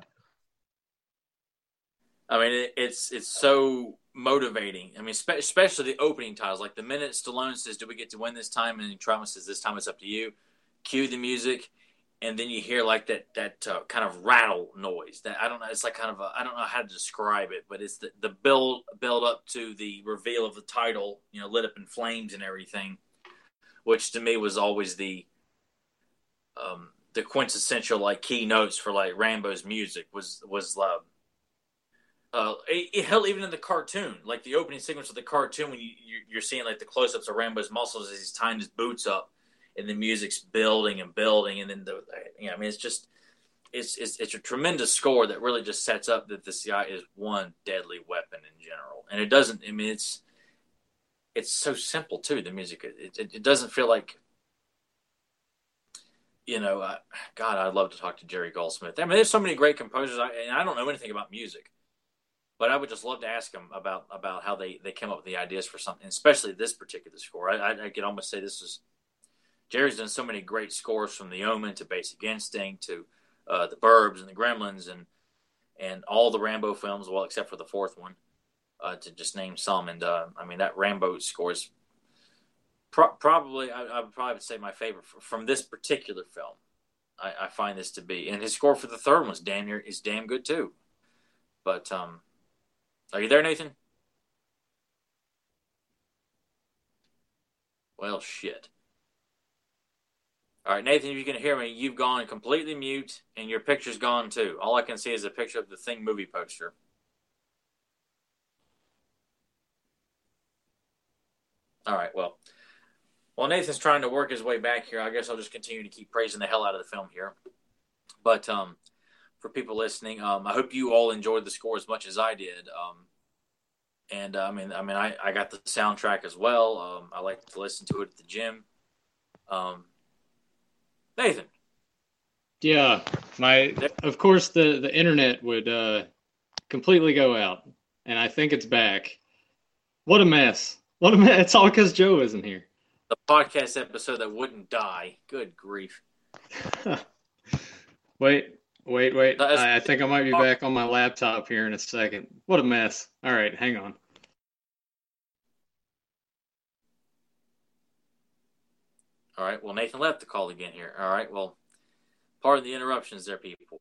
I mean, it, it's it's so motivating. I mean, spe- especially the opening titles. Like the minute Stallone says, "Do we get to win this time?" and Trautman says, "This time it's up to you." Cue the music, and then you hear like that that uh, kind of rattle noise. That I don't know. It's like kind of a, I don't know how to describe it, but it's the, the build build up to the reveal of the title. You know, lit up in flames and everything, which to me was always the um, the quintessential like key notes for like Rambo's music was was love. Uh, it, it, hell, even in the cartoon, like the opening sequence of the cartoon, when you, you're seeing like the close-ups of Rambo's muscles as he's tying his boots up, and the music's building and building, and then the, you know, I mean, it's just, it's, it's it's a tremendous score that really just sets up that this guy is one deadly weapon in general, and it doesn't. I mean, it's it's so simple too. The music, it it, it doesn't feel like, you know, uh, God, I'd love to talk to Jerry Goldsmith. I mean, there's so many great composers, I, and I don't know anything about music. But I would just love to ask them about, about how they, they came up with the ideas for something, especially this particular score. I, I, I could almost say this is Jerry's done so many great scores, from The Omen to Basic Instinct to uh, The Burbs and The Gremlins and and all the Rambo films, well, except for the fourth one, uh, to just name some. And uh, I mean, that Rambo score is pro- probably I, I would probably say my favorite from this particular film. I, I find this to be, and his score for the third one is damn near is damn good too. But um. Are you there, Nathan? Well, shit. All right, Nathan, if you can hear me, you've gone completely mute, and your picture's gone too. All I can see is a picture of the Thing movie poster. All right, well. While Nathan's trying to work his way back here, I guess I'll just continue to keep praising the hell out of the film here. But um, for people listening, um, I hope you all enjoyed the score as much as I did. Um, And uh, I mean, I mean, I, I got the soundtrack as well. Um, I like to listen to it at the gym. Um, Nathan. Yeah, my of course the, the internet would uh, completely go out, and I think it's back. What a mess! What a mess! It's all because Joe isn't here. The podcast episode that wouldn't die. Good grief! wait, wait, wait! I, I think I might be back on my laptop here in a second. What a mess! All right, hang on. All right. Well, Nathan left the call again here. All right. Well, pardon the interruptions there, people.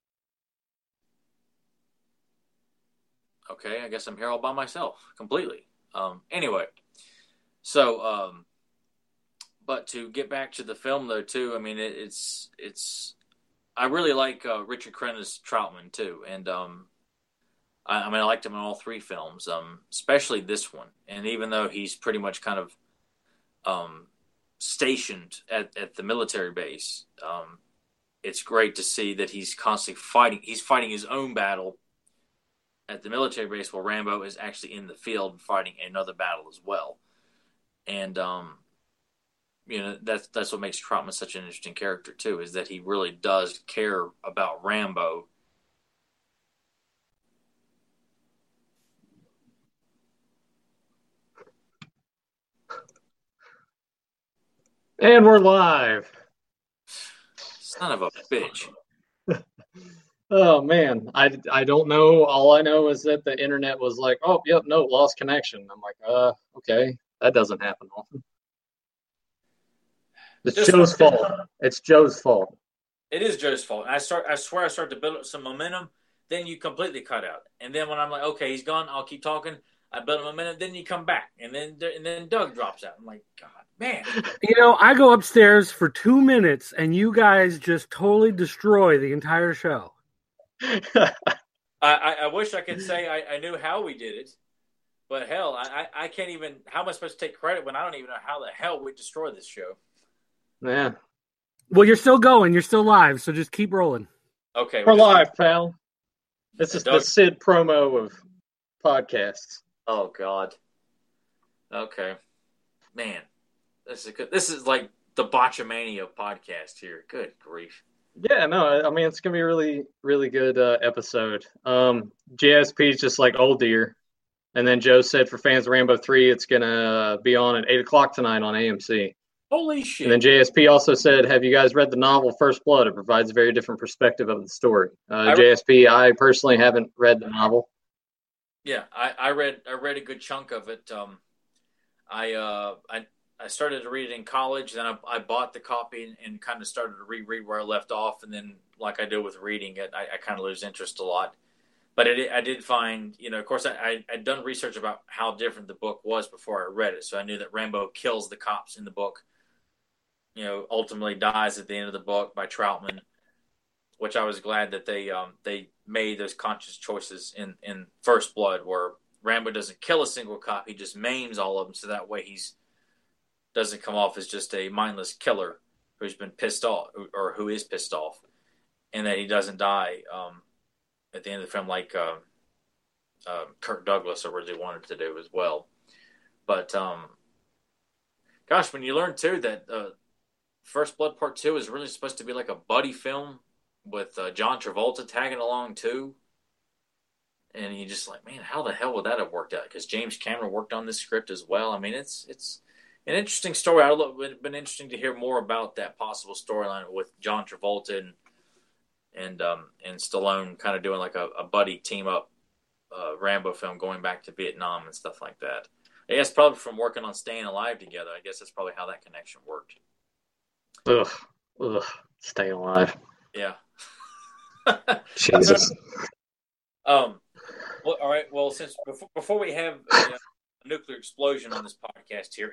Okay. I guess I'm here all by myself completely. Um, anyway, so, um, but to get back to the film though, too, I mean, it, it's, it's, I really like uh, Richard Crenna's Trautman too. And, um, I, I mean, I liked him in all three films, um, especially this one. And even though he's pretty much kind of, um, stationed at, at the military base, um, it's great to see that he's constantly fighting. He's fighting his own battle at the military base, while Rambo is actually in the field fighting another battle as well. And um, you know, that's that's what makes Trautman such an interesting character too, is that he really does care about Rambo. And we're live. Son of a bitch. Oh man, I, I don't know. All I know is that the internet was like, oh yep, no, lost connection. I'm like, uh, okay, that doesn't happen often. It's Just Joe's fault. It's Joe's fault. It is Joe's fault. I start. I swear, I start to build up some momentum. Then you completely cut out. And then when I'm like, okay, he's gone. I'll keep talking. I build momentum, then you come back, and then and then Doug drops out. I'm like, God, man. You know, I go upstairs for two minutes, and you guys just totally destroy the entire show. I, I, I wish I could say I, I knew how we did it, but hell, I, I can't even. How am I supposed to take credit when I don't even know how the hell we destroyed this show? Yeah. Well, you're still going. You're still live, so just keep rolling. Okay. We're, we're live, just... pal. This is Doug... the Sid promo of podcasts. Oh, God. Okay. Man, this is good. This is like the Botchamania podcast here. Good grief. Yeah, no, I mean, it's going to be a really, really good uh, episode. Um, J S P is just like old deer. And then Joe said for fans of Rambo three, it's going to be on at eight o'clock tonight on A M C. Holy shit. And then J S P also said, have you guys read the novel First Blood? It provides a very different perspective of the story. Uh, I J S P, I personally haven't read the novel. Yeah, I, I read I read a good chunk of it. Um, I uh I I started to read it in college, then I, I bought the copy and, and kind of started to reread where I left off, and then like I do with reading it, I, I kind of lose interest a lot. But it, I did find, you know, of course, I, I I'd done research about how different the book was before I read it, so I knew that Rambo kills the cops in the book. You know, ultimately dies at the end of the book by Troutman, which I was glad that they um they made those conscious choices in, in First Blood, where Rambo doesn't kill a single cop, he just maims all of them, so that way he's doesn't come off as just a mindless killer who's been pissed off or who is pissed off, and that he doesn't die um, at the end of the film like uh, uh, Kirk Douglas originally wanted to do as well. But um, gosh, when you learn too that uh, First Blood Part Two is really supposed to be like a buddy film with uh, John Travolta tagging along too. And you just like, man, how the hell would that have worked out? Because James Cameron worked on this script as well. I mean, it's it's an interesting story. It would have been interesting to hear more about that possible storyline with John Travolta and and um, and Stallone kind of doing like a, a buddy team up uh, Rambo film going back to Vietnam and stuff like that. I guess probably from working on Staying Alive together. I guess that's probably how that connection worked. Ugh, ugh, Staying Alive. Yeah. Jesus. Um. Well, all right. Well, since before, before we have a, a nuclear explosion on this podcast here,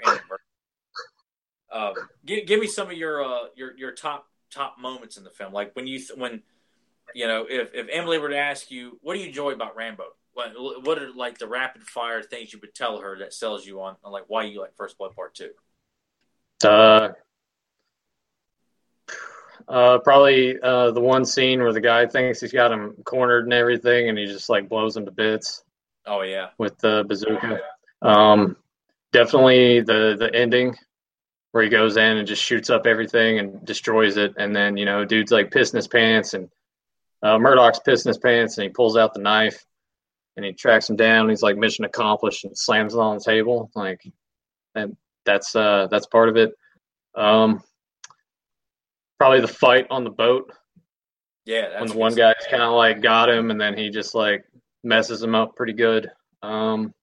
uh, give, give me some of your uh, your your top top moments in the film. Like when you th- when you know if, if Emily were to ask you, what do you enjoy about Rambo? What what are like the rapid fire things you would tell her that sells you on, on like why you like First Blood Part Two? Uh. Uh, probably uh, the one scene where the guy thinks he's got him cornered and everything, and he just like blows him to bits. Oh yeah, with the bazooka. Um, definitely the the ending where he goes in and just shoots up everything and destroys it, and then you know, dude's like pissing his pants, and uh, Murdoch's pissing his pants, and he pulls out the knife and he tracks him down. And he's like, mission accomplished, and slams it on the table. Like, and that's uh, that's part of it. Um. Probably the fight on the boat. Yeah, that's when the one guy's kind of like got him, and then he just like messes him up pretty good. Um,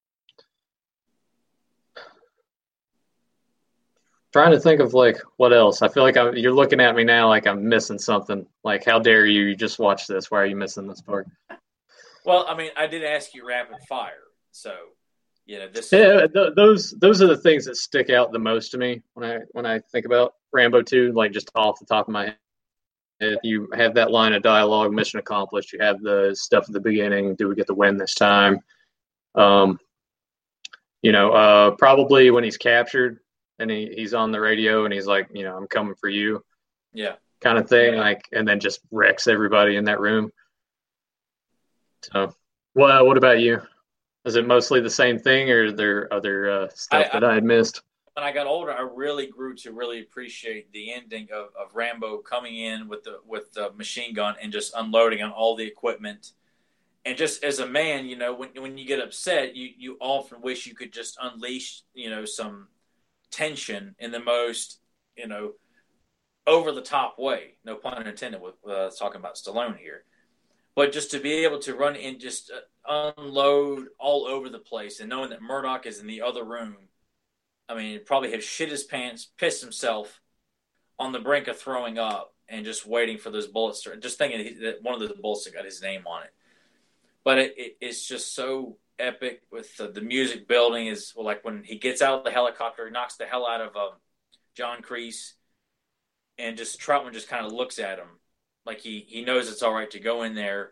trying to think of like what else. I feel like I'm, you're looking at me now like I'm missing something. Like, how dare you? You just watched this. Why are you missing this part? Well, I mean, I did ask you rapid fire, so you know this. Yeah, th- those those are the things that stick out the most to me when I when I think about Rambo two, like just off the top of my head. You have that line of dialogue, mission accomplished. You have the stuff at the beginning. Do we get the win this time? Um, you know, uh, probably when he's captured and he, he's on the radio and he's like, you know, I'm coming for you. Yeah. Kind of thing. Like, and then just wrecks everybody in that room. So, well, what about you? Is it mostly the same thing, or are there other uh, stuff I, that I had missed? When I got older, I really grew to really appreciate the ending of, of Rambo coming in with the with the machine gun and just unloading on all the equipment. And just as a man, you know, when when you get upset, you, you often wish you could just unleash, you know, some tension in the most, you know, over the top way. No pun intended with uh, talking about Stallone here. But just to be able to run and just uh, unload all over the place, and knowing that Murdoch is in the other room, I mean, he'd probably have shit his pants, pissed himself, on the brink of throwing up, and just waiting for those bullets to, just thinking that one of those bullets got his name on it. But it, it, it's just so epic with the, the music building is well, like when he gets out of the helicopter, he knocks the hell out of uh, John Kreese, and just Troutman just kind of looks at him like he, he knows it's all right to go in there,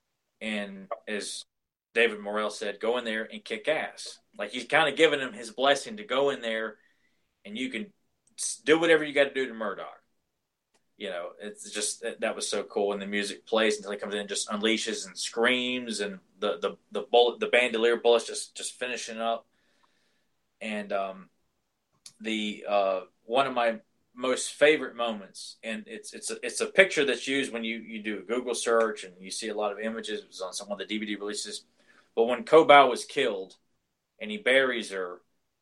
and as David Morrell said, go in there and kick ass. Like he's kind of giving him his blessing to go in there, and you can do whatever you got to do to Murdoch. You know, it's just that was so cool. And the music plays until he comes in and just unleashes and screams, and the the the bullet, the bandolier bullets just just finishing up. And um, the uh, one of my most favorite moments, and it's it's a, it's a picture that's used when you, you do a Google search and you see a lot of images. It was on some of the D V D releases. But when Kobau was killed, and he buries her,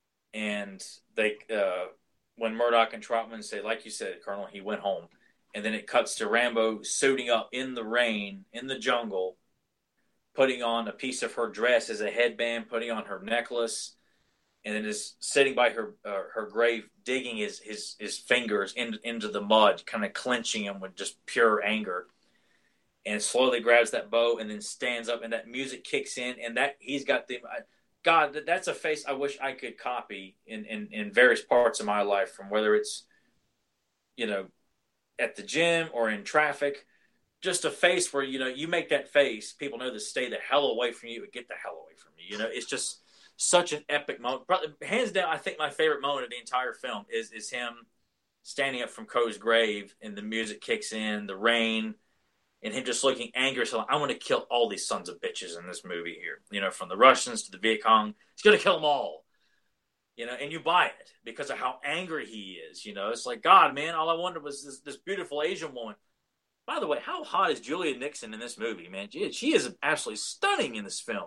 and they uh, when Murdoch and Troutman say, like you said, Colonel, he went home. And then it cuts to Rambo suiting up in the rain, in the jungle, putting on a piece of her dress as a headband, putting on her necklace, and then is sitting by her uh, her grave, digging his his, his fingers in, into the mud, kind of clenching them with just pure anger. And slowly grabs that bow and then stands up, and that music kicks in, and that he's got the God. That's a face I wish I could copy in, in, in various parts of my life, from whether it's, you know, at the gym or in traffic, just a face where, you know, you make that face, people know to stay the hell away from you and get the hell away from you. You know, it's just such an epic moment. Probably, hands down, I think my favorite moment of the entire film is is him standing up from Coe's grave, and the music kicks in, the rain, and him just looking angry. So I want to kill all these sons of bitches in this movie here. You know, from the Russians to the Viet Cong, he's going to kill them all. You know, and you buy it because of how angry he is. You know, it's like, God, man, all I wanted was this, this beautiful Asian woman. By the way, how hot is Julia Nixon in this movie, man? She, she is absolutely stunning in this film.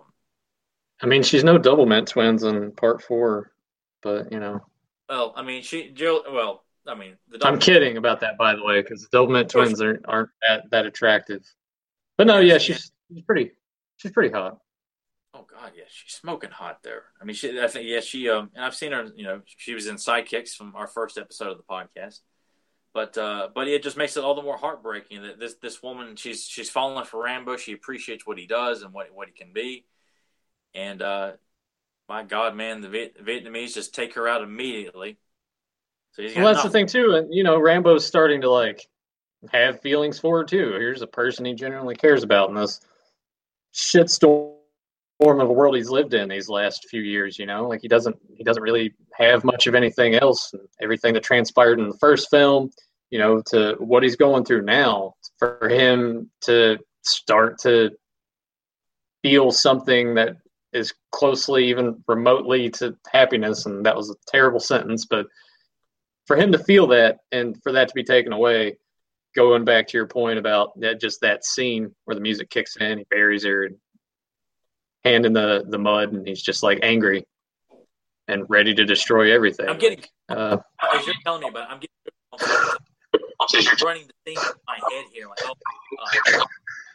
I mean, she's no Doublemint twins in part four, but, you know. Well, I mean, she, Jill, well, I mean. the I'm kidding about that, by the way, because the Doublemint twins aren't, aren't that, that attractive. But no, yeah, she's, she's pretty, she's pretty hot. Oh God, yeah, she's smoking hot there. I mean, she, I think, yeah, she, um, and I've seen her. You know, she was in Sidekicks from our first episode of the podcast. But, uh, but it just makes it all the more heartbreaking that this, this woman, she's, she's falling for Rambo. She appreciates what he does and what, what he can be. And, uh, my God, man, the Viet, Vietnamese just take her out immediately. So he's well, that's nothing. The thing too. And you know, Rambo's starting to like have feelings for her too. Here's a person he genuinely cares about in this shitstorm form of a world he's lived in these last few years. You know, like he doesn't he doesn't really have much of anything else. Everything that transpired in the first film, you know, to what he's going through now, for him to start to feel something that is closely, even remotely, to happiness. And that was a terrible sentence, but for him to feel that and for that to be taken away, going back to your point about that, just that scene where the music kicks in, he buries her, and hand in the, the mud, and he's just like angry and ready to destroy everything. I'm getting, uh, as you're telling me about it, I'm getting I'm running the thing in my head here, like, oh my God.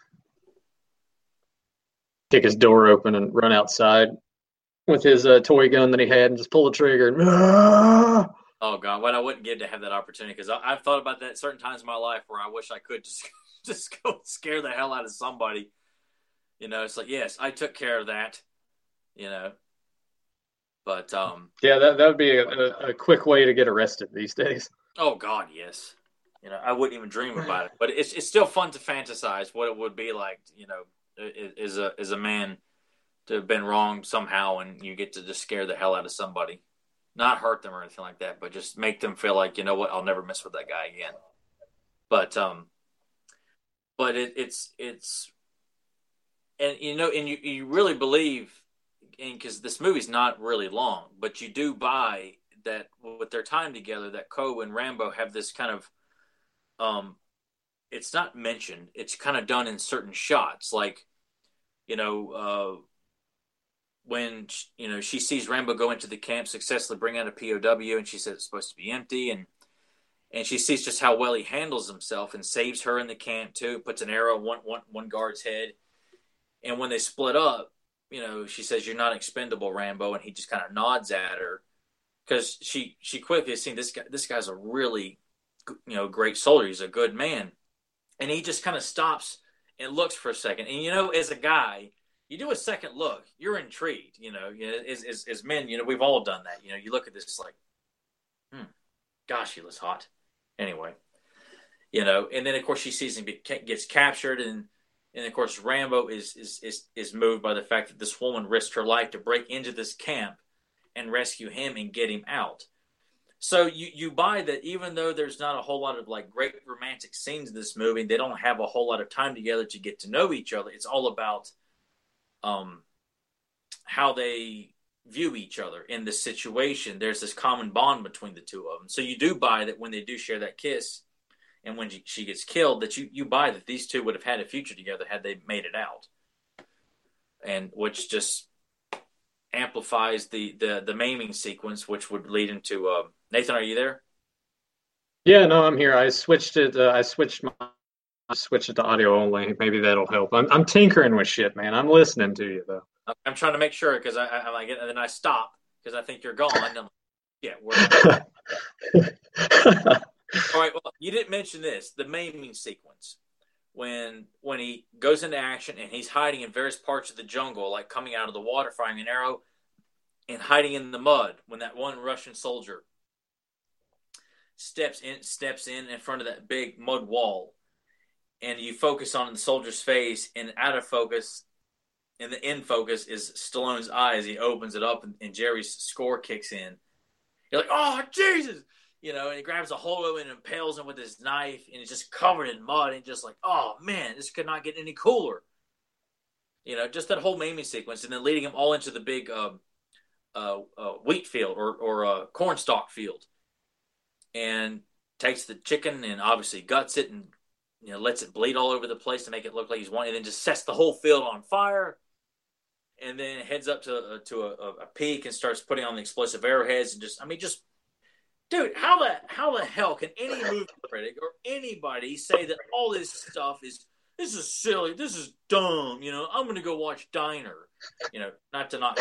Kick his door open and run outside with his uh, toy gun that he had and just pull the trigger. And, ah! Oh God, what I wouldn't give to have that opportunity, because I've thought about that certain times in my life where I wish I could just just go scare the hell out of somebody. You know, it's like, yes, I took care of that. You know, but um, yeah, that that would be a, a, a quick way to get arrested these days. Oh God, yes. You know, I wouldn't even dream about it, but it's it's still fun to fantasize what it would be like. You know, as a as a man to have been wronged somehow, and you get to just scare the hell out of somebody. Not hurt them or anything like that, but just make them feel like, you know what, I'll never mess with that guy again. But um, but it, it's it's, and you know, and you, you really believe, and because this movie's not really long, but you do buy that with their time together, that Coe and Rambo have this kind of, um, it's not mentioned, it's kind of done in certain shots, like, you know, uh. when, you know, she sees Rambo go into the camp, successfully bring out a P O W, and she says it's supposed to be empty, and and she sees just how well he handles himself and saves her in the camp too, puts an arrow one one one guard's head, and when they split up, you know, she says, "You're not expendable, Rambo," and he just kind of nods at her, because she she quickly has seen this guy. This guy's a really, you know, great soldier. He's a good man, and he just kind of stops and looks for a second, and you know, as a guy, you do a second look, you're intrigued. You know, you know, as, as as men, you know, we've all done that. You know, you look at this like, hmm, gosh, he looks hot. Anyway, you know, and then of course she sees him get, gets captured, and and of course Rambo is is is is moved by the fact that this woman risked her life to break into this camp and rescue him and get him out. So you, you buy that even though there's not a whole lot of like great romantic scenes in this movie, they don't have a whole lot of time together to get to know each other. It's all about um, how they view each other in this situation. There's this common bond between the two of them. So you do buy that when they do share that kiss and when she gets killed, that you, you buy that these two would have had a future together had they made it out. And which just amplifies the, the, the maiming sequence, which would lead into uh, Nathan, are you there? Yeah, no, I'm here. I switched it. Uh, I switched my I switched it to audio only. Maybe that'll help. I'm I'm tinkering with shit, man. I'm listening to you though. I'm trying to make sure because I, I, I'm like, and then I stop because I think you're gone. And I'm like, yeah, we're. All right. Well, you didn't mention this, the maiming sequence when when he goes into action and he's hiding in various parts of the jungle, like coming out of the water, firing an arrow, and hiding in the mud. When that one Russian soldier steps in, steps in in front of that big mud wall, and you focus on the soldier's face, and out of focus, and the in focus is Stallone's eyes. He opens it up, and, and Jerry's score kicks in. You're like, oh Jesus! You know, and he grabs a hold of it and impales him with his knife, and it's just covered in mud, and just like, oh man, this could not get any cooler. You know, just that whole maiming sequence, and then leading him all into the big uh, uh, uh, wheat field or or uh, cornstalk field, and takes the chicken and obviously guts it and you know lets it bleed all over the place to make it look like he's wanting, and then just sets the whole field on fire, and then heads up to uh, to a, a peak and starts putting on the explosive arrowheads and just I mean just. Dude, how the how the hell can any movie critic or anybody say that all this stuff is this is silly, this is dumb? You know, I'm going to go watch Diner. You know, not to not.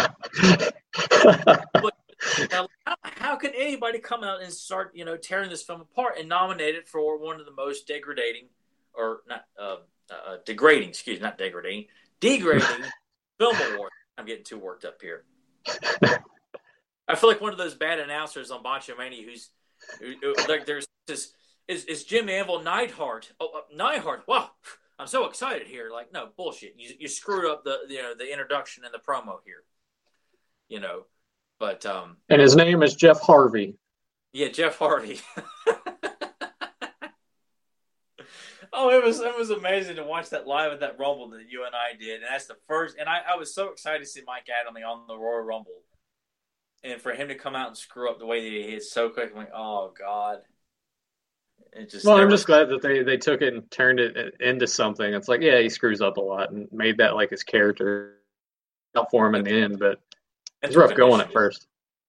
But now, how, how can anybody come out and start you know tearing this film apart and nominate it for one of the most degrading or not uh, uh, degrading? Excuse me, not degrading, degrading film awards? I'm getting too worked up here. I feel like one of those bad announcers on Botchamania who's who, like there's this is is Jim Anvil Neidhart. Oh, uh, Neidhart. Wow, I'm so excited here. Like, no bullshit. You you screwed up the you know the introduction and the promo here. You know, but um. And his name is Jeff Harvey. Yeah, Jeff Harvey. Oh, it was it was amazing to watch that live at that Rumble that you and I did, and that's the first. And I, I was so excited to see Mike Adamle on the Royal Rumble. And for him to come out and screw up the way that he is so quick, I'm like, oh God! It just well, never... I'm just glad that they, they took it and turned it into something. It's like, yeah, he screws up a lot and made that like his character. Not for him in the end, but it's rough going at first.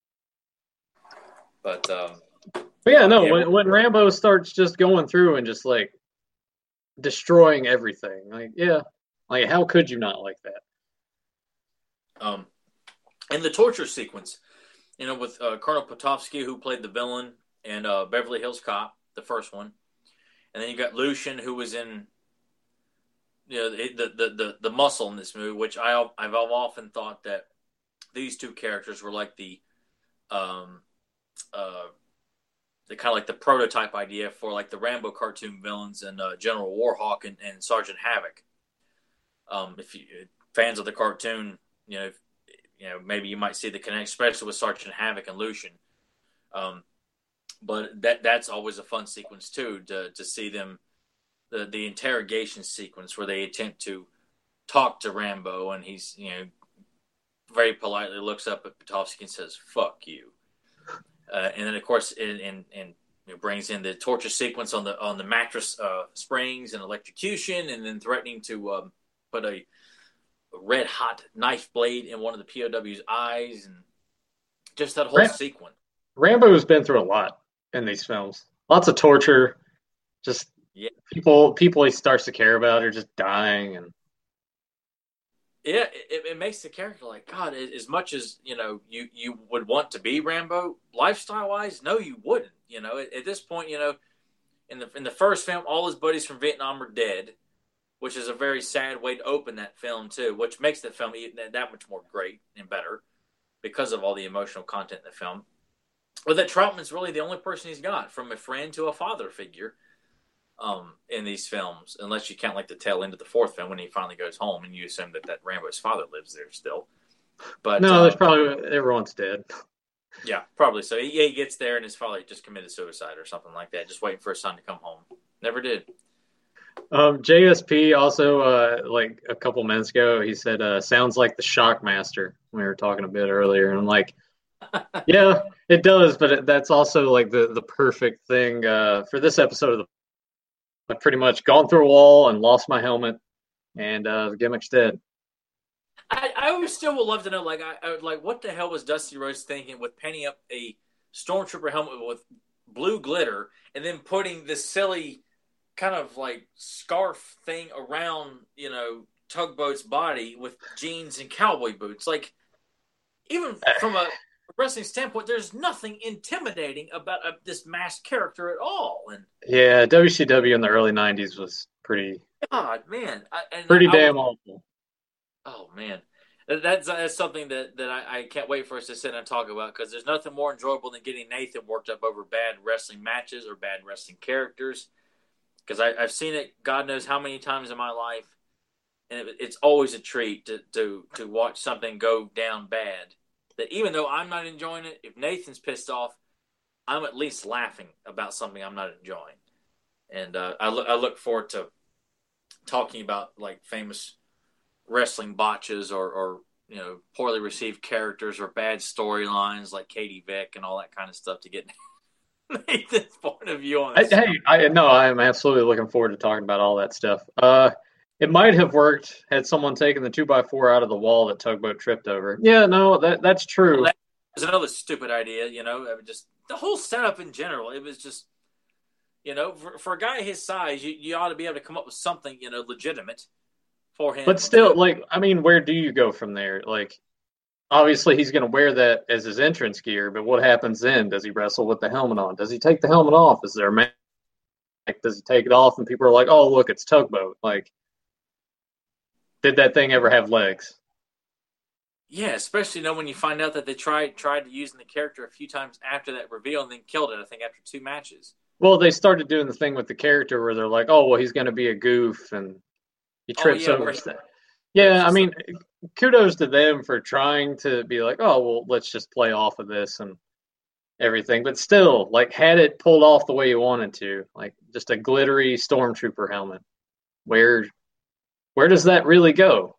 But um, but yeah, no. yeah, when when Rambo starts just going through and just like destroying everything, like yeah, like how could you not like that? Um, and the torture sequence. You know, with uh, Colonel Potovsky, who played the villain, and uh, Beverly Hills Cop, the first one, and then you got Lucien, who was in, you know, the the the, the muscle in this movie. Which I I've often thought that these two characters were like the, um, uh, the kind of like the prototype idea for like the Rambo cartoon villains and uh, General Warhawk and, and Sergeant Havoc. Um, if you fans of the cartoon, you know. If, You know, maybe you might see the connection, especially with Sergeant Havoc and Lucien. Um, but that that's always a fun sequence too, to to see them, the the interrogation sequence where they attempt to talk to Rambo, and he's you know very politely looks up at Potovsky and says "fuck you," uh, and then of course and and and you know, brings in the torture sequence on the on the mattress uh, springs and electrocution, and then threatening to um, put a red hot knife blade in one of the P O W's eyes, and just that whole Ram- sequence. Rambo's been through a lot in these films. Lots of torture. Just yeah. people people he starts to care about are just dying, and yeah, it, it makes the character like God. As much as you know, you you would want to be Rambo lifestyle wise, no, you wouldn't. You know, at, at this point, you know, in the in the first film, all his buddies from Vietnam are dead. which is a very sad way to open that film too, which makes the film that much more great and better because of all the emotional content in the film. But that Troutman's really the only person he's got, from a friend to a father figure, um, in these films, unless you count like the tail end of the fourth film when he finally goes home and you assume that, that Rambo's father lives there still. But no, um, there's probably everyone's dead. Yeah, probably so. He, he gets there and his father just committed suicide or something like that, just waiting for his son to come home. Never did. Um, J S P also, uh, like a couple minutes ago, he said, uh, sounds like the Shockmaster. We were talking a bit earlier, and I'm like, yeah, it does, but it, that's also like the, the perfect thing uh, for this episode of the. I've pretty much gone through a wall and lost my helmet, and uh, the gimmick's dead. I, I still would love to know, like, I, I would like, what the hell was Dusty Rhodes thinking with painting up a Stormtrooper helmet with blue glitter and then putting this silly kind of like scarf thing around, you know, Tugboat's body with jeans and cowboy boots? Like, even from a wrestling standpoint, there's nothing intimidating about a, this masked character at all. And yeah, W C W in the early nineties was pretty. God, man, I, and pretty I damn was, awful. Oh man, that's that's something that that I, I can't wait for us to sit and talk about, because there's nothing more enjoyable than getting Nathan worked up over bad wrestling matches or bad wrestling characters. Because I've seen it, God knows how many times in my life, and it, it's always a treat to, to to watch something go down bad. That even though I'm not enjoying it, if Nathan's pissed off, I'm at least laughing about something I'm not enjoying. And uh, I look I look forward to talking about like famous wrestling botches or, or you know poorly received characters or bad storylines like Katie Vick and all that kind of stuff to get Nathan's point of view on it. I, hey, I no, I'm absolutely looking forward to talking about all that stuff. Uh, it might have worked had someone taken the two by four out of the wall that Tugboat tripped over. Yeah, no, that that's true. Well, that was another stupid idea. You know, I mean, just the whole setup in general. It was just, you know, for, for a guy his size, you, you ought to be able to come up with something, you know, legitimate for him. But still, like, I mean, where do you go from there? Like, obviously he's going to wear that as his entrance gear, but what happens then? Does he wrestle with the helmet on? Does he take the helmet off? Is there a man? Like, does he take it off and people are like, oh, look, it's Tugboat. Like, did that thing ever have legs? Yeah, especially you know, when you find out that they tried tried to using the character a few times after that reveal and then killed it, I think, after two matches. Well, they started doing the thing with the character where they're like, oh, well, he's going to be a goof and he trips oh, yeah, over stuff. Yeah, I mean, kudos to them for trying to be like, oh, well, let's just play off of this and everything. But still, like, had it pulled off the way you wanted to, like just a glittery Stormtrooper helmet, where where does that really go?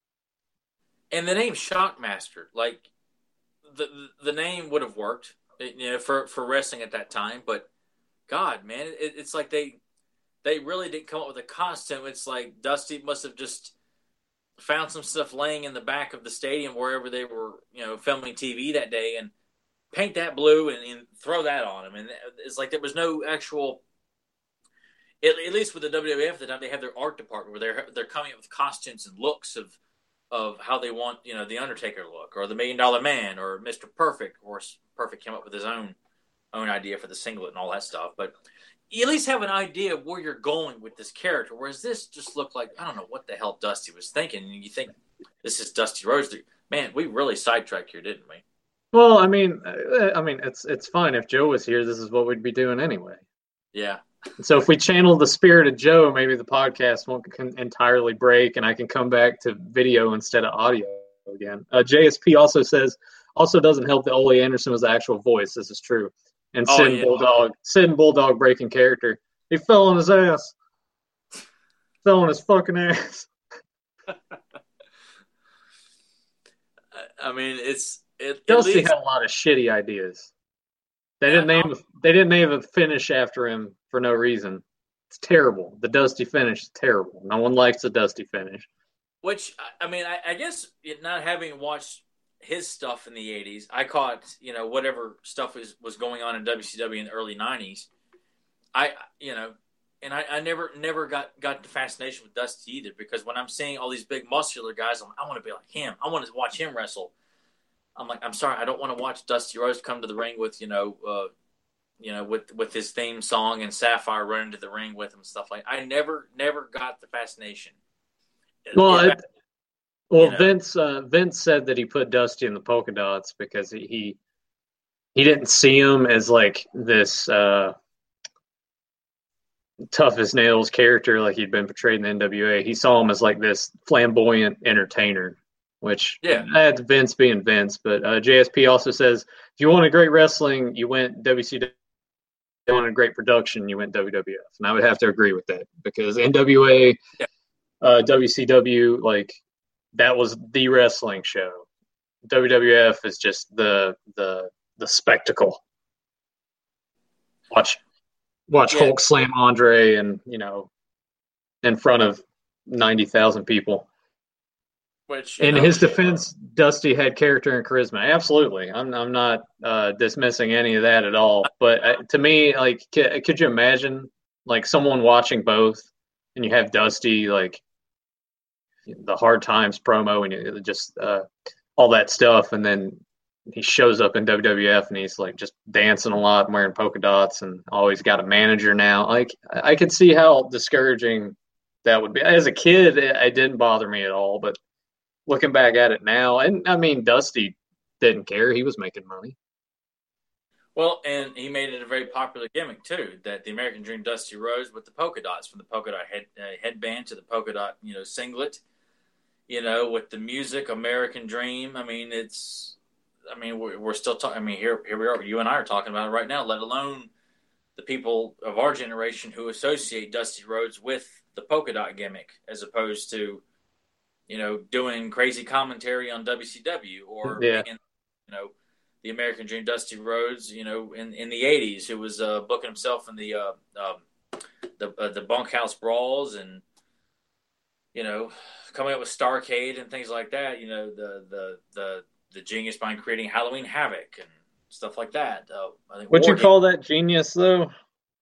And the name Shockmaster, like, the the name would have worked, you know, for, for wrestling at that time. But, God, man, it, it's like they they really didn't come up with a costume. It's like Dusty must have just found some stuff laying in the back of the stadium wherever they were, you know, filming T V that day, and paint that blue and, and throw that on him. And it's like there was no actual, at, at least with the W W F at the time, they have their art department where they're they're coming up with costumes and looks of of how they want, you know, the Undertaker look or the Million Dollar Man or Mister Perfect. Of course, Perfect came up with his own own idea for the singlet and all that stuff, but you at least have an idea of where you're going with this character, whereas this just looked like, I don't know what the hell Dusty was thinking. And you think, this is Dusty Rhodes. Man, we really sidetracked here, didn't we? Well, I mean, I mean, it's it's fine. If Joe was here, this is what we'd be doing anyway. Yeah. So if we channel the spirit of Joe, maybe the podcast won't entirely break, and I can come back to video instead of audio again. Uh, J S P also says, also doesn't help that Ole Anderson was the actual voice. This is true. And oh, Sid yeah. Bulldog, Sid Bulldog breaking character. He fell on his ass. Fell on his fucking ass. I mean, it's it. Dusty least... had a lot of shitty ideas. They didn't yeah, name. They didn't name a finish after him for no reason. It's terrible. The Dusty finish is terrible. No one likes the Dusty finish. Which I mean, I, I guess not having watched his stuff in the eighties, I caught, you know, whatever stuff was, was going on in W C W in the early nineties. I, you know, and I, I never never got, got the fascination with Dusty either, because when I'm seeing all these big muscular guys, I'm, I want to be like him. I want to watch him wrestle. I'm like, I'm sorry, I don't want to watch Dusty Rhodes come to the ring with, you know, uh, you know, with with his theme song and Sapphire running to the ring with him and stuff like. I never never got the fascination. Well, it, it, well, you know. Vince uh, Vince said that he put Dusty in the polka dots because he he, he didn't see him as like this uh, tough as nails character like he'd been portrayed in the N W A. He saw him as like this flamboyant entertainer, which yeah, that's Vince being Vince. But uh, J S P also says if you wanted great wrestling, you went W C W. If you wanted great production, you went W W F, and I would have to agree with that because N W A, yeah. uh, W C W, like that was the wrestling show. W W F is just the the the spectacle. Watch watch yeah. Hulk slam Andre and, you know, in front of ninety thousand people. Which, in know, his defense, Dusty had character and charisma. Absolutely. I'm I'm not uh, dismissing any of that at all. But uh, to me, like, c- could you imagine like someone watching both and you have Dusty, like the Hard Times promo and you, just uh, all that stuff, and then he shows up in W W F and he's like just dancing a lot and wearing polka dots and always got a manager now. Like, I could see how discouraging that would be. As a kid, it, it didn't bother me at all, but looking back at it now, and I mean, Dusty didn't care. He was making money. Well, and he made it a very popular gimmick too. That the American Dream Dusty Rhodes with the polka dots, from the polka dot head, uh, headband to the polka dot, you know, singlet. You know, with the music, American Dream. I mean, it's. I mean, we're, we're still talking. I mean, here, here we are. You and I are talking about it right now. Let alone the people of our generation who associate Dusty Rhodes with the polka dot gimmick, as opposed to, you know, doing crazy commentary on W C W or yeah. being, you know, the American Dream Dusty Rhodes, you know, in, in the eighties, who was uh, booking himself in the uh, um, the uh, the bunkhouse brawls and, you know, coming up with Starcade and things like that. You know, the the the the genius behind creating Halloween Havoc and stuff like that. Uh, I think Would War you call that genius though?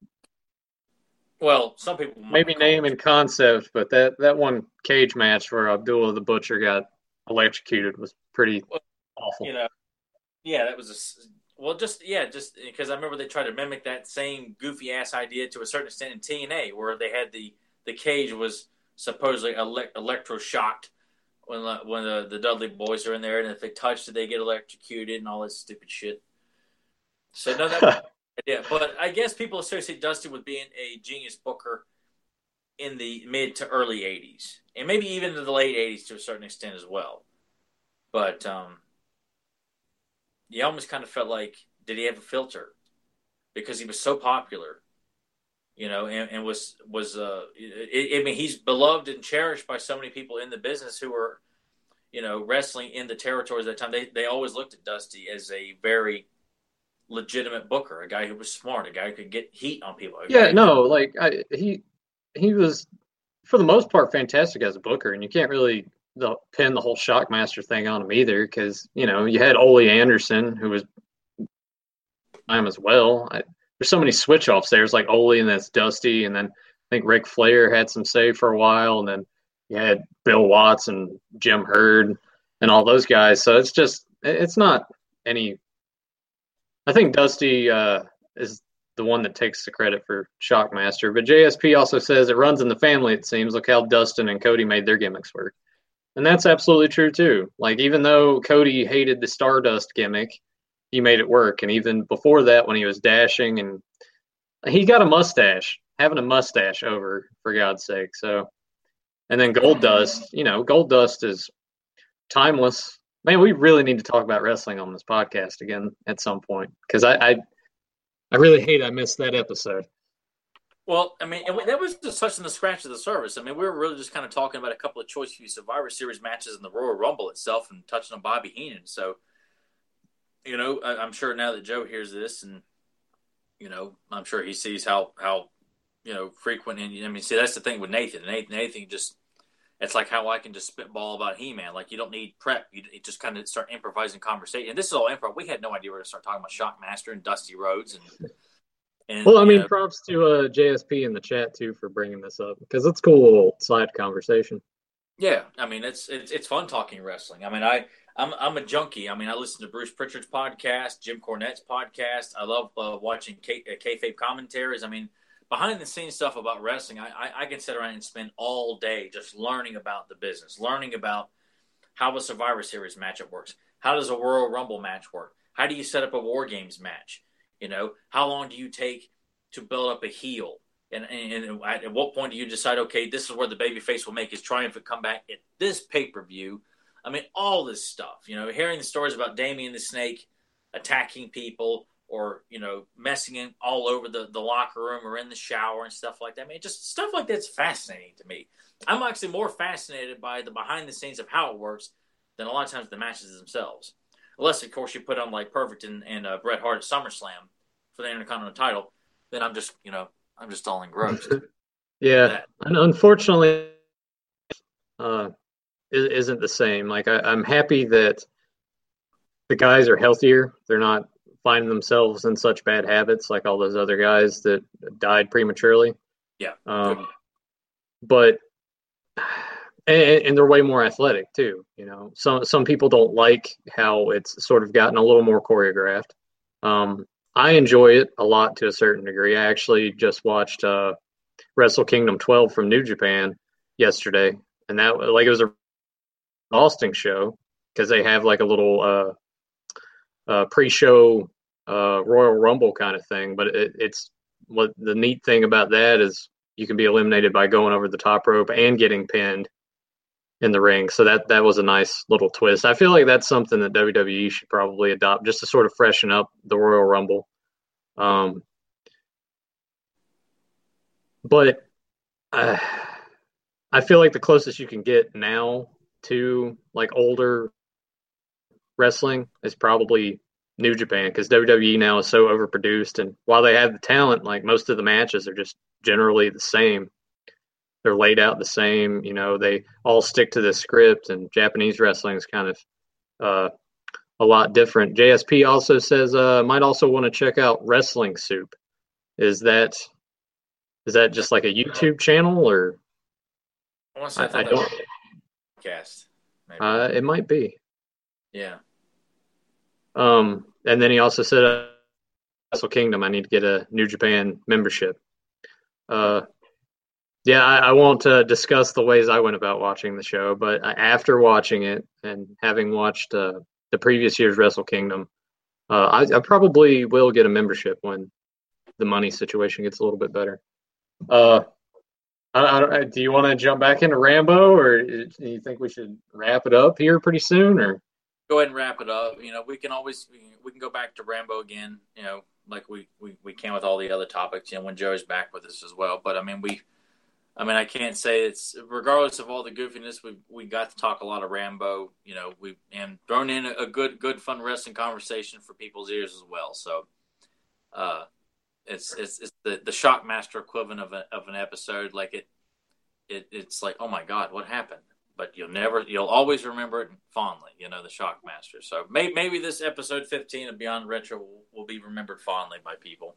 Well, some people might maybe name and concept, but that, that one cage match where Abdullah the Butcher got electrocuted was pretty well, awful. You know, yeah, that was a well, just yeah, just because I remember they tried to mimic that same goofy ass idea to a certain extent in T N A, where they had the the cage was supposedly ele- electroshocked when the, when the, the Dudley boys are in there, and if they touched it, they get electrocuted and all that stupid shit. So no, that. Yeah, but I guess people associate Dusty with being a genius booker in the mid to early eighties, and maybe even in the late eighties to a certain extent as well. But um, you almost kind of felt like, did he have a filter? Because he was so popular, you know, and, and was was uh, it, I mean, he's beloved and cherished by so many people in the business who were, you know, wrestling in the territories at that time. They they always looked at Dusty as a very legitimate booker, a guy who was smart, a guy who could get heat on people. Yeah, no, could... like I, he he was for the most part fantastic as a booker, and you can't really the, pin the whole Shockmaster thing on him either, because you know you had Ole Anderson who was time as well. I, there's so many switch offs there. It's like Ole and that's Dusty, and then I think Ric Flair had some say for a while, and then you had Bill Watts and Jim Herd and all those guys. So it's just it's not any. I think Dusty uh, is the one that takes the credit for Shockmaster, but J S P also says it runs in the family, it seems. Look how Dustin and Cody made their gimmicks work. And that's absolutely true, too. Like, even though Cody hated the Stardust gimmick, he made it work. And even before that, when he was dashing, and he got a mustache, having a mustache over, for God's sake. So, and then Goldust, you know, Goldust is timeless. Man, we really need to talk about wrestling on this podcast again at some point, because I, I, I really hate I missed that episode. Well, I mean, and that was just touching the scratch of the surface. I mean, we were really just kind of talking about a couple of Choice Few Survivor Series matches in the Royal Rumble itself, and touching on Bobby Heenan. So, you know, I, I'm sure now that Joe hears this, and you know, I'm sure he sees how how you know frequent. And I mean, see, that's the thing with Nathan. Nathan, Nathan just. It's like how I can just spitball about He-Man. Like, you don't need prep. You, you just kind of start improvising conversation. And this is all improv. We had no idea we were going to start talking about Shockmaster and Dusty Rhodes. And, and well, I mean, know, props to uh, J S P in the chat, too, for bringing this up. Because it's a cool little side conversation. Yeah. I mean, it's, it's it's fun talking wrestling. I mean, I, I'm I'm a junkie. I mean, I listen to Bruce Pritchard's podcast, Jim Cornette's podcast. I love uh, watching K- uh, kayfabe commentaries. I mean, behind the scenes stuff about wrestling. I, I I can sit around and spend all day just learning about the business, learning about how a Survivor Series matchup works. How does a Royal Rumble match work? How do you set up a War Games match? You know, how long do you take to build up a heel? And, and, and at what point do you decide, okay, this is where the babyface will make his triumphant comeback at this pay-per-view? I mean, all this stuff, you know, hearing the stories about Damien the Snake attacking people or, you know, messing in all over the, the locker room or in the shower and stuff like that. I mean, just stuff like that's fascinating to me. I'm actually more fascinated by the behind the scenes of how it works than a lot of times the matches themselves. Unless, of course, you put on like Perfect and, and uh, Bret Hart at SummerSlam for the Intercontinental title, then I'm just, you know, I'm just all engrossed. Yeah, and unfortunately, uh, it isn't the same. Like I, I'm happy that the guys are healthier. They're not finding themselves in such bad habits like all those other guys that died prematurely. Yeah. Um, but and, and they're way more athletic too. You know, some some people don't like how it's sort of gotten a little more choreographed. Um, I enjoy it a lot to a certain degree. I actually just watched uh, Wrestle Kingdom twelve from New Japan yesterday, and that like it was a exhausting show because they have like a little uh, uh, pre-show uh, Royal Rumble kind of thing. But it, it's what the neat thing about that is you can be eliminated by going over the top rope and getting pinned in the ring. So that that was a nice little twist. I feel like that's something that W W E should probably adopt just to sort of freshen up the Royal Rumble. Um, but uh, I feel like the closest you can get now to like older wrestling is probably New Japan because W W E now is so overproduced. And while they have the talent, like most of the matches are just generally the same. They're laid out the same. You know, they all stick to the script, and Japanese wrestling is kind of uh, a lot different. J S P also says uh, might also want to check out Wrestling Soup. Is that is that just like a YouTube channel or? I want to say I, I, I don't. Podcast. Maybe. Uh, it might be. Yeah. Um, and then he also said, uh, Wrestle Kingdom, I need to get a New Japan membership. Uh, yeah, I, I won't uh, discuss the ways I went about watching the show, but after watching it and having watched uh, the previous year's Wrestle Kingdom, uh, I, I probably will get a membership when the money situation gets a little bit better. Uh, I, I, do you want to jump back into Rambo, or do you think we should wrap it up here pretty soon? Or go ahead and wrap it up. You know, we can always we can go back to Rambo again. You know, like we, we, we can with all the other topics. You know, when Joe's back with us as well. But I mean, we, I mean, I can't say it's regardless of all the goofiness. We we got to talk a lot of Rambo. You know, we and thrown in a good good fun wrestling conversation for people's ears as well. So, uh, it's it's it's the the Shockmaster equivalent of a, of an episode. Like it, it it's like, oh my God, what happened? But you'll never, you'll always remember it fondly, you know, the Shockmaster. So maybe, maybe this episode fifteen of Beyond Retro will, will be remembered fondly by people.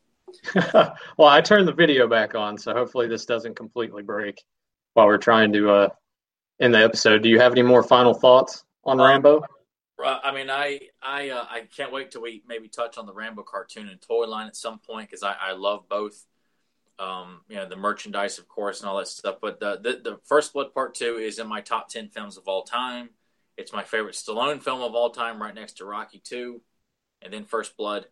Well, I turned the video back on, so hopefully this doesn't completely break while we're trying to uh, end the episode. Do you have any more final thoughts on um, Rambo? I mean, I I uh, I can't wait till we maybe touch on the Rambo cartoon and toy line at some point because I, I love both. Um, you know, the merchandise, of course, and all that stuff. But the, the the First Blood Part Two is in my top ten films of all time. It's my favorite Stallone film of all time, right next to Rocky Two, and then First Blood.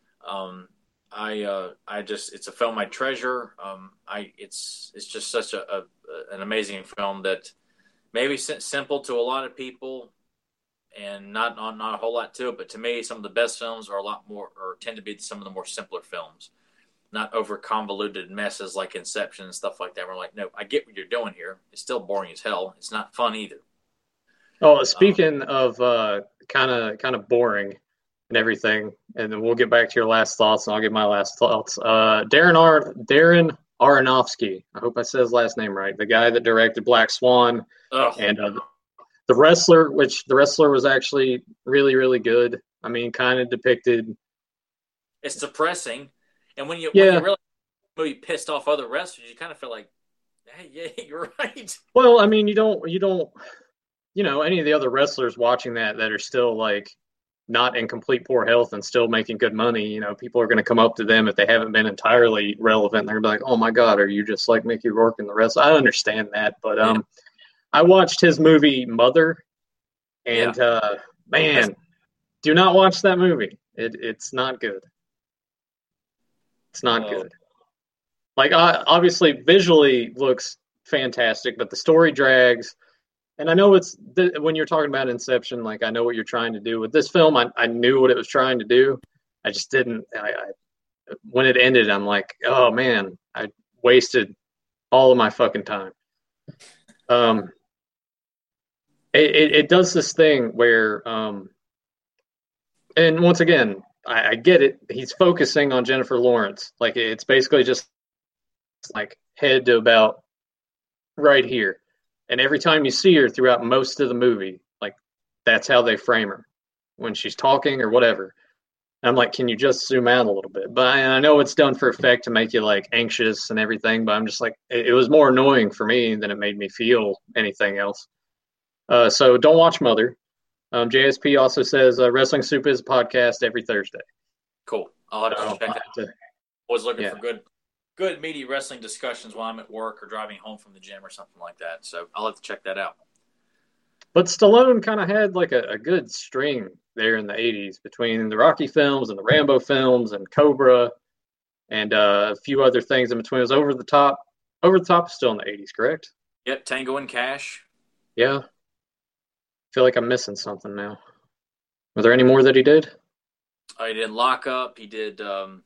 Um, I uh, I just it's a film I treasure. Um, I it's it's just such a, a an amazing film that maybe simple to a lot of people, and not not not a whole lot to it. But to me, some of the best films are a lot more, or tend to be some of the more simpler films. Not over convoluted messes like Inception and stuff like that. We're like, no, I get what you're doing here. It's still boring as hell. It's not fun either. Oh, speaking um, of kind of kind of boring and everything, and then we'll get back to your last thoughts, and I'll give my last thoughts. Uh, Darren Ar- Darren Aronofsky. I hope I said his last name right. The guy that directed Black Swan ugh. and uh, The Wrestler, which The Wrestler was actually really, really good. I mean, kind of depicted. It's depressing. And when you yeah. when you really movie pissed off other wrestlers, you kind of feel like, hey, yeah, you're right. Well, I mean, you don't you don't you know, any of the other wrestlers watching that that are still like not in complete poor health and still making good money, you know, people are going to come up to them if they haven't been entirely relevant. They're going to be like, oh my God, are you just like Mickey Rourke in the wrestler? I understand that. But um, yeah. I watched his movie Mother, and yeah. uh, man, do not watch that movie. It, it's not good. It's not oh. good. Like, uh, obviously, visually looks fantastic, but the story drags. And I know it's th- when you're talking about Inception, like I know what you're trying to do with this film. I, I knew what it was trying to do. I just didn't. I, I when it ended, I'm like, oh man, I wasted all of my fucking time. Um, it, it, it does this thing where, um, and once again, I, I get it. He's focusing on Jennifer Lawrence. Like it's basically just like head to about right here. And every time you see her throughout most of the movie, like that's how they frame her when she's talking or whatever. And I'm like, can you just zoom out a little bit? But I, I know it's done for effect to make you like anxious and everything, but I'm just like, it, it was more annoying for me than it made me feel anything else. Uh, so don't watch Mother. Um, J S P also says uh, Wrestling Soup is a podcast every Thursday. Cool. I'll have to so, check that. To, I was looking yeah. for good good meaty wrestling discussions while I'm at work or driving home from the gym or something like that. So I'll have to check that out. But Stallone kind of had like a, a good string there in the eighties between the Rocky films and the Rambo films and Cobra and uh, a few other things in between. It was Over the Top. Over the Top is still in the eighties, correct? Yep, Tango and Cash. Yeah. I feel like I'm missing something now. Were there any more that he did? Oh, he did Lock Up. He did... Um...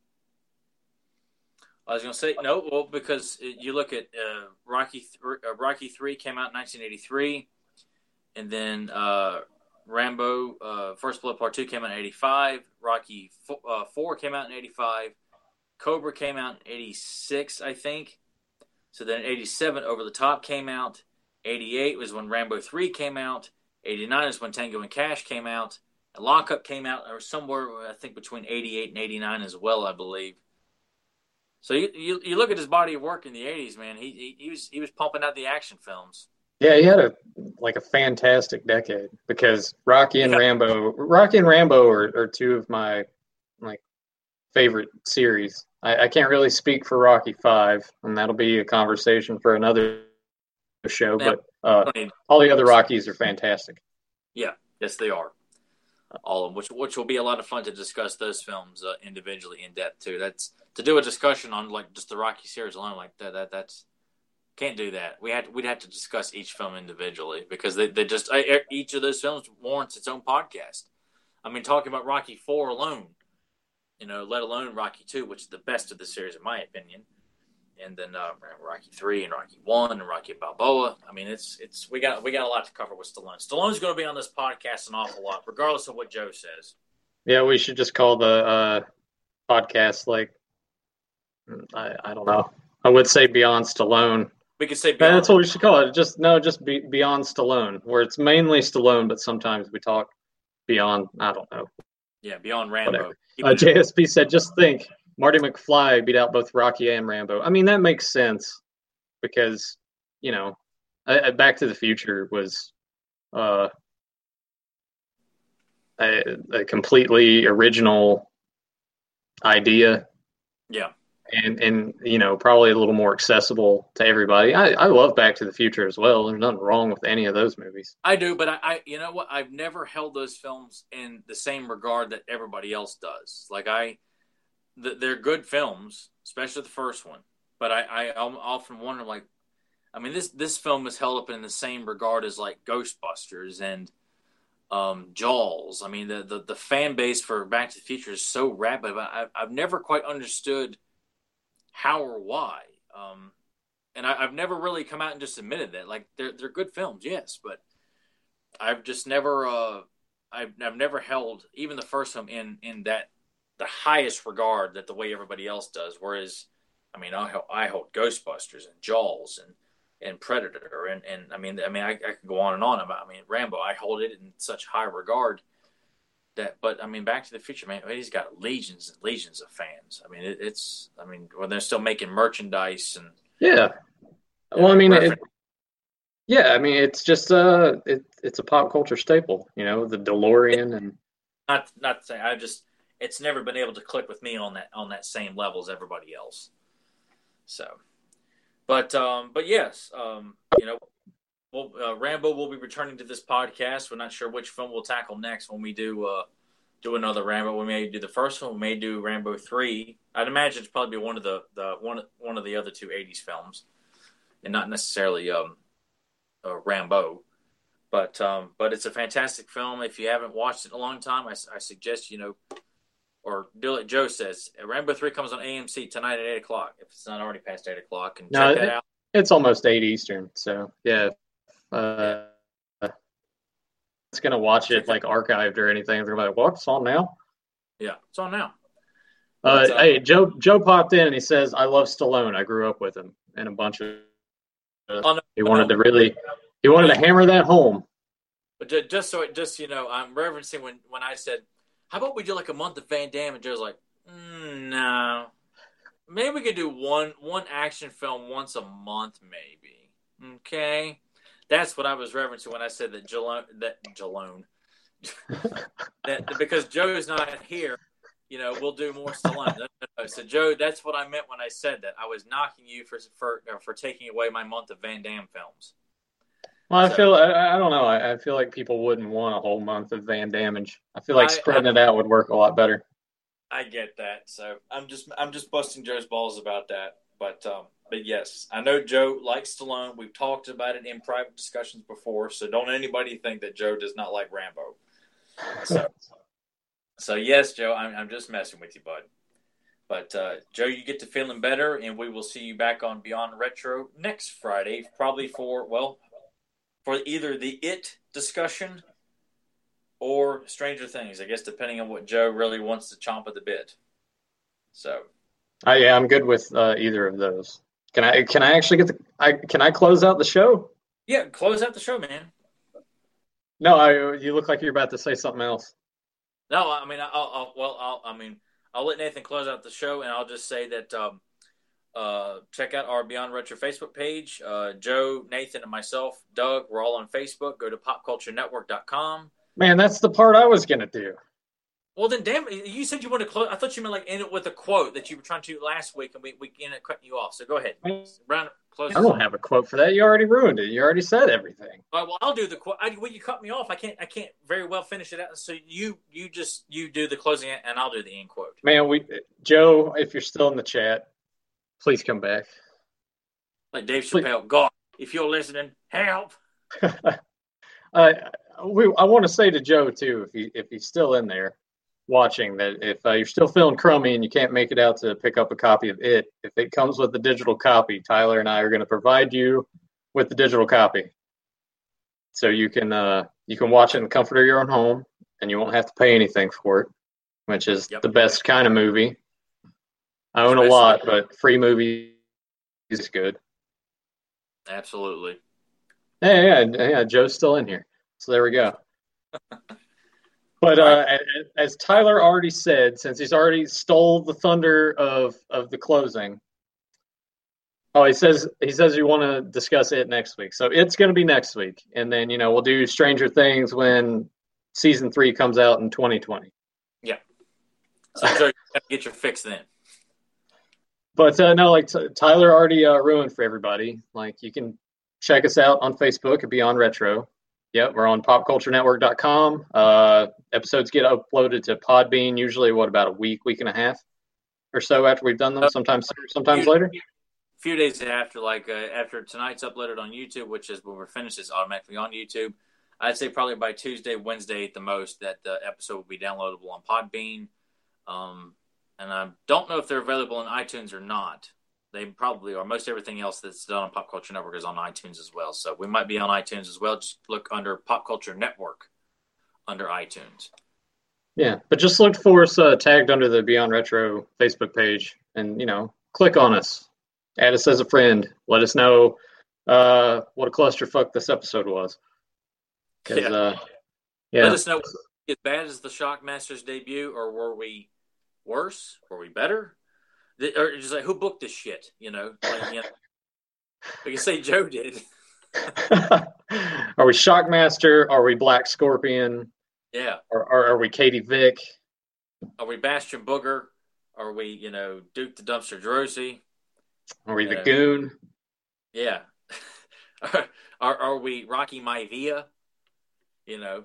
I was going to say, no, well, because you look at uh, Rocky th- uh, Rocky three came out in nineteen eighty-three, and then uh, Rambo uh, First Blood Part two came out in eighty-five, Rocky f- uh, four came out in eighty-five, Cobra came out in eighty-six, I think. So then in eighty-seven, Over the Top came out. eighty-eight was when Rambo three came out. eighty-nine is when Tango and Cash came out. And Lock Up came out or somewhere, I think, between eighty-eight and eighty-nine as well, I believe. So you, you you look at his body of work in the eighties, man. He, he he was he was pumping out the action films. Yeah, he had a like a fantastic decade because Rocky and yeah. Rambo, Rocky and Rambo are, are two of my like favorite series. I, I can't really speak for Rocky Five, and that'll be a conversation for another show. Yeah. But uh, all the other Rockies are fantastic. Yeah, yes, they are. All of them, which which will be a lot of fun to discuss those films uh, individually in depth too. That's to do a discussion on like just the Rocky series alone, like that. That that's can't do that. We had we'd have to discuss each film individually because they they just each of those films warrants its own podcast. I mean, talking about Rocky Four alone, you know, let alone Rocky Two, which is the best of the series in my opinion, and then uh, Rocky Three and Rocky One and Rocky Balboa. I mean, it's it's we got we got a lot to cover with Stallone. Stallone's going to be on this podcast an awful lot, regardless of what Joe says. Yeah, we should just call the uh, podcast like I I don't know. I would say Beyond Stallone. We could say Beyond. That's what we should call it. Just no, just be, Beyond Stallone, where it's mainly Stallone, but sometimes we talk beyond. I don't know. Yeah, Beyond Rambo. Uh, J S P said, just think. Marty McFly beat out both Rocky and Rambo. I mean, that makes sense because, you know, I, I Back to the Future was uh, a, a completely original idea. Yeah. And, and, you know, probably a little more accessible to everybody. I, I love Back to the Future as well. There's nothing wrong with any of those movies. I do, but I, I you know what? I've never held those films in the same regard that everybody else does. Like, I... They're good films, especially the first one. But I, I often wonder, like, I mean, this this film is held up in the same regard as like Ghostbusters and um, Jaws. I mean, the, the the fan base for Back to the Future is so rabid, but I've I've never quite understood how or why. Um, and I, I've never really come out and just admitted that. Like, they're they're good films, yes, but I've just never uh, I've I've never held even the first film in in that. the highest regard that the way everybody else does. Whereas, I mean, I, I hold Ghostbusters and Jaws and, and Predator. And, and I mean, I mean, I, I could go on and on about, I mean, Rambo, I hold it in such high regard that, but I mean, Back to the Future, man, he's got legions and legions of fans. I mean, it, it's, I mean, when they're still making merchandise and. Yeah. Well, I mean, it, Yeah, I mean, it's just uh, it, it's a pop culture staple, you know, the DeLorean and Not not to say I just it's never been able to click with me on that on that same level as everybody else. So, but um, but yes, um, you know, we'll, uh, Rambo will be returning to this podcast. We're not sure which film we'll tackle next when we do uh, do another Rambo. We may do the first one. We may do Rambo three. I'd imagine it's probably be one of the, the one one of the other two eighties films, and not necessarily um, uh, Rambo. But um, but it's a fantastic film. If you haven't watched it in a long time, I, I suggest you know, or do it. Joe says Rambo three comes on A M C tonight at eight o'clock. If it's not already past eight o'clock, and no, check that it, out. it's almost eight Eastern, so yeah. Uh, yeah. It's gonna watch it like archived or anything. They're like, "What? It's on now." Yeah, it's on now. But, uh, uh, hey, Joe. Joe popped in and he says, "I love Stallone. I grew up with him." And a bunch of. Uh, oh, no, he wanted no. to really. He wanted to hammer that home. But just, just so it, just you know, I'm referencing when, when I said, "How about we do like a month of Van Damme?" And Joe's like, mm, "No, maybe we could do one one action film once a month, maybe." Okay, that's what I was referencing when I said that Jalone that Jalone that because Joe is not here. You know, we'll do more Stallone. So, Joe, that's what I meant when I said that. I was knocking you for for for taking away my month of Van Damme films. Well, I so, feel I, I don't know. I, I feel like people wouldn't want a whole month of Van Damage. I feel like I, spreading I, it out would work a lot better. I get that. So I'm just I'm just busting Joe's balls about that. But um, but yes, I know Joe likes Stallone. We've talked about it in private discussions before. So don't anybody think that Joe does not like Rambo. So so yes, Joe, I'm I'm just messing with you, bud. But uh, Joe, you get to feeling better, and we will see you back on Beyond Retro next Friday, probably for well. For either the It discussion or Stranger Things, I guess, depending on what Joe really wants to chomp at the bit. So, uh, yeah, I'm good with uh, either of those. Can I? Can I actually get the? I can I close out the show? Yeah, close out the show, man. No, I, you look like you're about to say something else. No, I mean, I'll, I'll well, I'll, I mean, I'll let Nathan close out the show, and I'll just say that. Um, Uh, check out our Beyond Retro Facebook page. Uh, Joe, Nathan, and myself, Doug, we're all on Facebook. Go to pop culture network dot com. Man, that's the part I was going to do. Well, then, damn, you said you wanted to close. I thought you meant like end it with a quote that you were trying to do last week, and we, we ended up cutting you off. So go ahead. Round, close I don't have a quote for that. You already ruined it. You already said everything. All right, well, I'll do the quote. I, well, you cut me off. I can't I can't very well finish it out. So you you just you do the closing, and I'll do the end quote. Man, we Joe, if you're still in the chat, please come back. Like Dave Chappelle, Please. God, if you're listening, help. uh, we, I want to say to Joe, too, if, he, if he's still in there watching, that if uh, you're still feeling crummy and you can't make it out to pick up a copy of It, if it comes with the digital copy, Tyler and I are going to provide you with the digital copy. So you can uh, you can watch it in the comfort of your own home, and you won't have to pay anything for it, which is yep. the best kind of movie. I own Especially, a lot, but free movie is good. Absolutely. Yeah, yeah, yeah. Joe's still in here, so there we go. But uh, as, as Tyler already said, since he's already stole the thunder of, of the closing, oh, he says he says you want to discuss It next week, so it's going to be next week, and then you know we'll do Stranger Things when season three comes out in twenty twenty. Yeah. So Joe, you got to get your fix then. But uh, no, like t- Tyler already uh, ruined for everybody. Like you can check us out on Facebook at Beyond Retro. Yep, we're on pop culture network dot com. Uh, episodes get uploaded to Podbean usually, what, about a week, week and a half or so after we've done them, sometimes sooner, sometimes few, later? A few days after, like uh, after tonight's uploaded on YouTube, which is when we're finished, it's automatically on YouTube. I'd say probably by Tuesday, Wednesday at the most, that the episode will be downloadable on Podbean. Um And I don't know if they're available on iTunes or not. They probably are. Most everything else that's done on Pop Culture Network is on iTunes as well. So we might be on iTunes as well. Just look under Pop Culture Network under iTunes. Yeah, but just look for us uh, tagged under the Beyond Retro Facebook page and, you know, click on us. Add us as a friend. Let us know uh, what a clusterfuck this episode was. Yeah. Uh, yeah. Let us know as bad as the Shockmaster's debut, or were we worse? Were we better? Or just like, who booked this shit? You know, like, you know, we can say Joe did. Are we Shockmaster? Are we Black Scorpion? Yeah. Or, or are we Katie Vick? Are we Bastion Booger? Are we, you know, Duke the Dumpster Drosy? Are we you the know, Goon? Yeah. are, are are we Rocky Maivia? You know.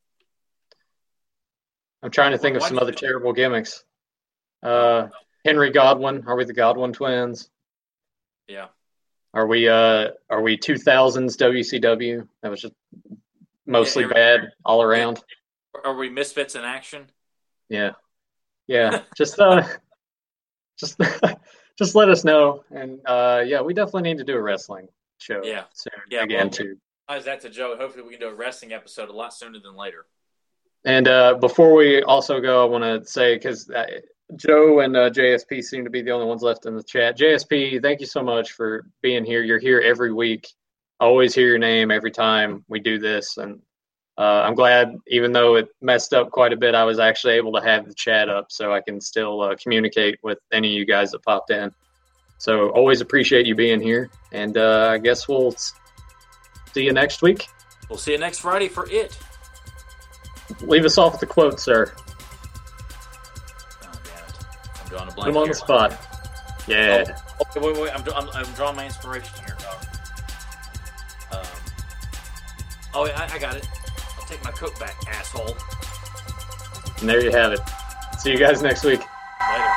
I'm trying to think Well, of some why- other terrible gimmicks. Uh, Henry Godwin. Are we the Godwin twins? Yeah. Are we uh are we two thousands W C W? That was just mostly Yeah, every- bad all around. Are we Misfits in Action? Yeah. Yeah. just uh just just let us know. And uh yeah, we definitely need to do a wrestling show Yeah. soon Yeah, again well- too. How's that to Joe? Hopefully we can do a wrestling episode a lot sooner than later. And uh before we also go, I want to say, because uh, Joe and uh, J S P seem to be the only ones left in the chat. J S P, thank you so much for being here. You're here every week. I always hear your name every time we do this. And uh, I'm glad, even though it messed up quite a bit, I was actually able to have the chat up so I can still uh, communicate with any of you guys that popped in. So always appreciate you being here. And uh, I guess we'll see you next week. We'll see you next Friday for it. Leave us off with the quote, sir. Oh, damn it. I'm drawing a Put blank him on here. the spot. Yeah. Oh, okay, wait, wait. I'm, I'm, I'm drawing my inspiration here, dog. Um, oh, I, I got it. I'll take my coat back, asshole. And there you have it. See you guys next week. Later.